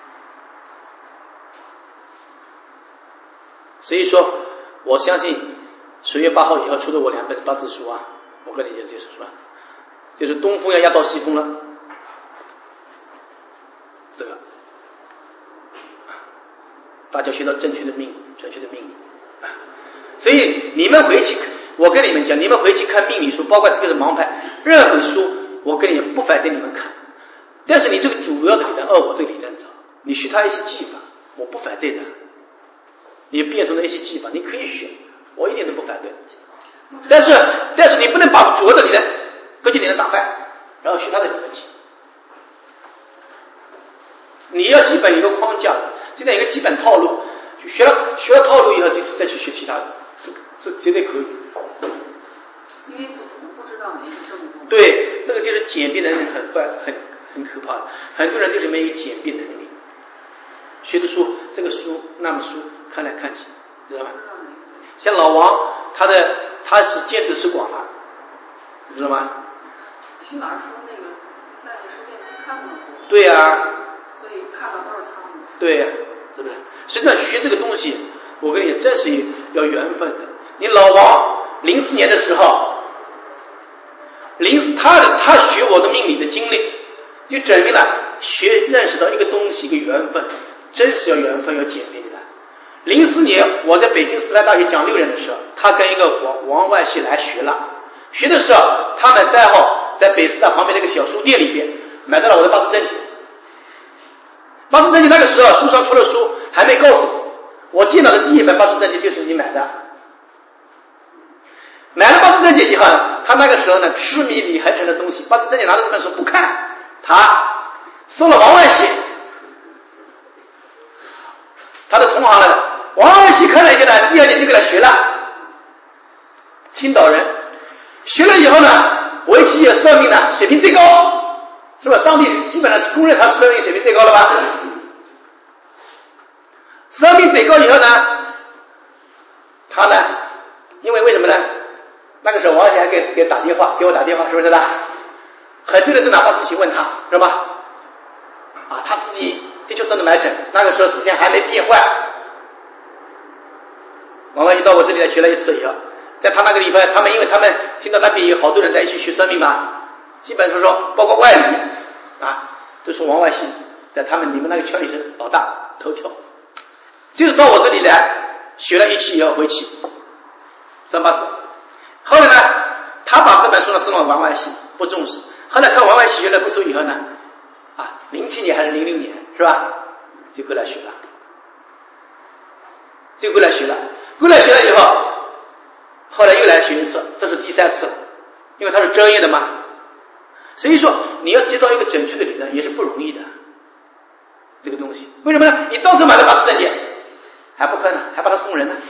所以说，我相信十月八号以后出的我两本八字书啊，我跟你讲就是什么，就是东风要压到西风了，这个大家学到正确的命理，准确的命理。所以你们回去，我跟你们讲，你们回去看命理书，包括这个是盲派，任何书，我跟你们不反对你们看，但是你这个主要的理论，哦，我这个理论找，你学他一些技法，我不反对的。你变成了一些技法，你可以学，我一点都不反对。但是，但是你不能把主要的理论、格局理论打坏，然后学他的理论去。你要基本有个框架，现在有个基本套路，学了学了套路以后，再再去学其他的，这这绝对可以。 因为不不知道哪一个正宗。 对，这个就是简便能力很坏，很很可怕的。很多人就是没有简便能力，学的书这个书那么书看来看去，知道吗？像老王，他的他是见多识广啊，你知道吗？ 去哪儿说那个在那书店没看过？ 对呀、啊。 所以看到都是他们。 对呀、啊，是不是？实际上学这个东西，我跟你讲，真是要缘分的。你老王零四年的时候，零他的他学我的命理的经历，就证明了学认识到一个东西一个缘分，真是要缘分要简便的。零四年我在北京师范大学讲六人的时候，他跟一个王王万熙来学了，学的时候他们三号在北师大旁边那个小书店里边买到了我的八字真解。八字真解那个时候书上出了书还没告诉我，我见到的第一本八字真解就是你买的。买了八字真解以后呢，他那个时候呢痴迷李恒成的东西，八字真解拿着这本书不看，他送了王万熙，他的同行呢，王万熙看了一个呢，第二年就给他学了，青岛人，学了以后呢，围棋也算命呢，水平最高，是吧？当地基本上公认他算命水平最高了吧？算命最高以后呢，他呢，因为为什么呢？那个时候王万熙还给给打电话，给我打电话，是不是的？很多人都拿八字去问他，是吧？啊，他自己的确算得蛮准，那个时候思想还没变坏。王万熙到我这里来学了一次以后，在他那个地方，他们因为他们青岛那边有好多人在一起学算命嘛，基本上说包括外语啊， 都是王万喜在他们你们那个圈里是老大头条，就是到我这里来学了一期以后回去三八字。后来呢，他把这本书呢送到王万喜，不重视。后来看王万喜学的不错以后呢，啊，零七年还是零六年是吧？就过来学了，就过来学了，过来学了以后，后来又来学一次，这是第三次了，因为他是专业的嘛。所以说你要接到一个准确的理论也是不容易的，这个东西为什么呢？你到处买了八字正解还不看呢，还把它送人呢？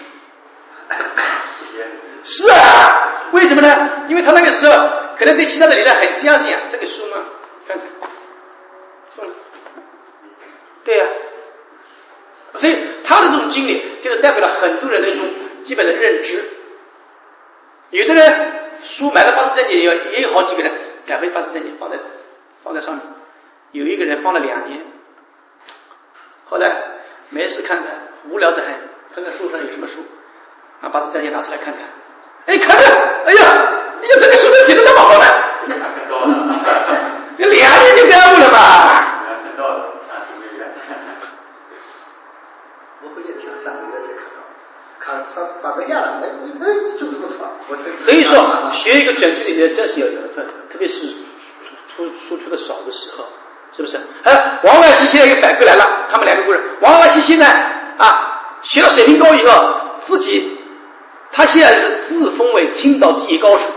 是啊，为什么呢？因为他那个时候可能对其他的理论很相信啊，这个书嘛，看看送了，对呀、啊，所以他的这种经历就是代表了很多人的一种基本的认知。有的人书买了八字正解也有也有好几个人改回八字正解放在放在上面，有一个人放了两年，后来没事看看，无聊得很，看看书上有什么书，把八字正解拿出来看看，哎，看看，哎呀，哎呀，这个书能写得那么好呢？这两年就耽误了吧？ 我回去听上个月才看到，看上八个月了，哎，哎，就是不错。我所以说，学一个准确理论真是要缘分，特别是输输出的少的时候，是不是？哎，王万喜现在又反过来了，他们两个故事。王万喜现在啊，学了水平高以后，自己他现在是自封为青岛第一高手，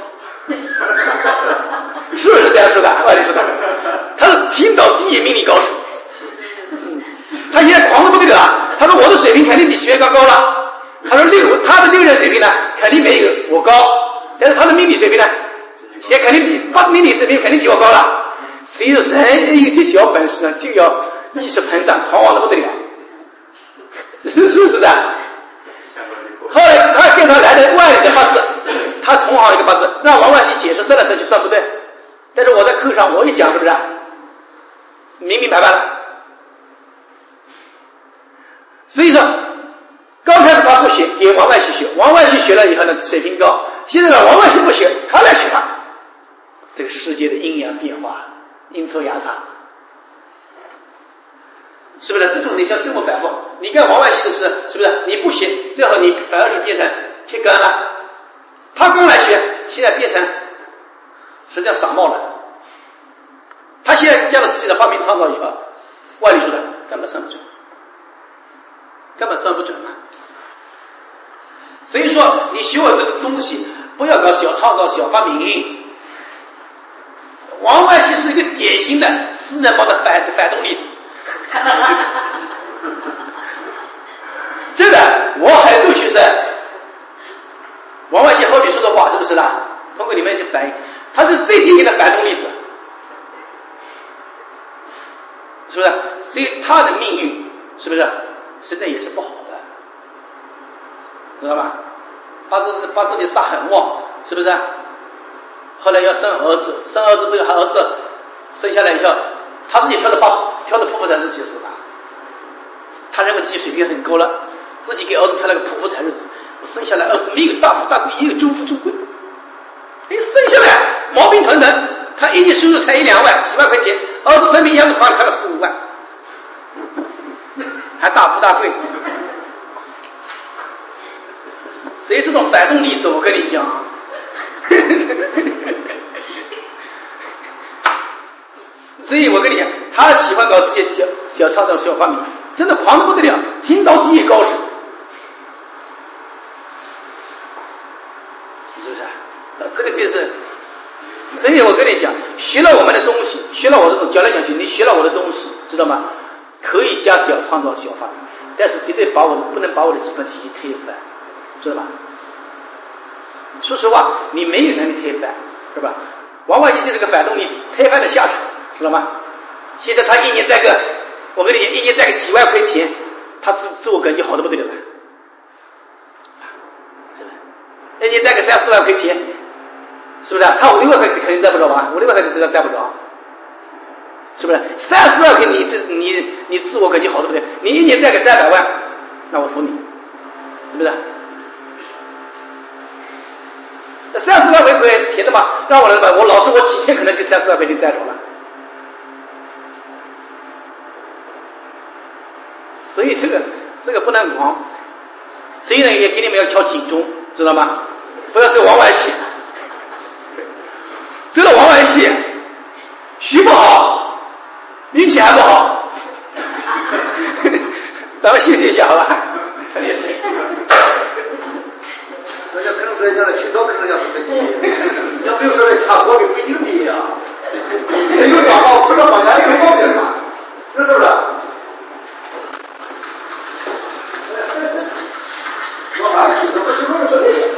是不是这样说的？按理说的，他是青岛第一命理高手。他现在狂得不得了啊！他说我的水平肯定比徐元刚高了。他说六，他的六人水平呢，肯定没有我高，但是他的命理水平呢，也肯定比八命理水平肯定比我高了。所以说人有点小本事呢，就要意识膨胀，狂妄得不得了，是不是的？后来他跟他来的外人的八字，他同行一个八字，让王万喜解释算来算去算不对，但是我在课上我一讲，是不是明明白白了？所以说刚开始他不学，给王万喜学，王万喜学了以后呢水平高，现在呢王万喜不学，他来学他，这个世界的阴阳变化，阴错阳差，是不是？这种你像这么反复，你看王万喜的是是不是？你不学，最后你反而是变成铁杆了。他刚来学，现在变成实际上傻帽了。他现在加了自己的发明创造以后，外力说的根本算不准，根本算不准嘛。所以说，你学我这个东西，不要搞小创造、小发明。王万喜是一个典型的私人帮的反反动例子。真的，我很多学生，王万喜后面说的话是不是的？通过你们一些反应，他是最典型的反动例子，是不是？所以他的命运是不是实在也是不好的，知道吧？八字八字里煞很旺，是不是？后来要生儿子，生儿子这个儿子生下来以后，他自己挑的八挑的剖腹产日子的，他认为自己水平很高了，自己给儿子挑了个剖腹产日子，我生下来儿子没有大富大贵，也有中富中贵，哎，生下来毛病团团，他一年收入才一两万，十万块钱，儿子生病一下子花了开了十五万，还大富大贵。所以这种反动例子，我跟你讲，所以我跟你讲，他喜欢搞这些小小创造、小发明，真的狂得不得了，青岛第一高手，是不是啊？这个就是，所以我跟你讲，学了我们的东西，学了我这种讲来讲去，你学了我的东西，知道吗？可以加小创造、小发明，但是绝对把我的不能把我的基本体系推翻。知道吧？说实话，你没有能力推翻，是吧？王万喜就是个反动例子，推翻的下场，知道吗？现在他一年带个，我跟你讲，一年带个几万块钱，他自自我感觉好得不得了，是吧？一年带个三四万块钱，是不是？他五六万块钱肯定带不着吧？五六万块钱这带不着，是不是？三四万块你这你你自我感觉好得不得了？你一年带个三百万，那我服你，是不是？三四万块钱的吧，让我来吧，我老师我几天可能就三四万块钱带着了， 所以这个这个不能狂。谁人也给你们要敲警钟，知道吗？不要走往外写，走了往外写，学不好，运气还不好。咱们休息一下好吧？谢谢。 那要可能说人家的青岛可能要是飞机，要比如说来全国比北京低呀，那有啥好？除了方言有毛病啊，是不是？老板，怎么是这么这里？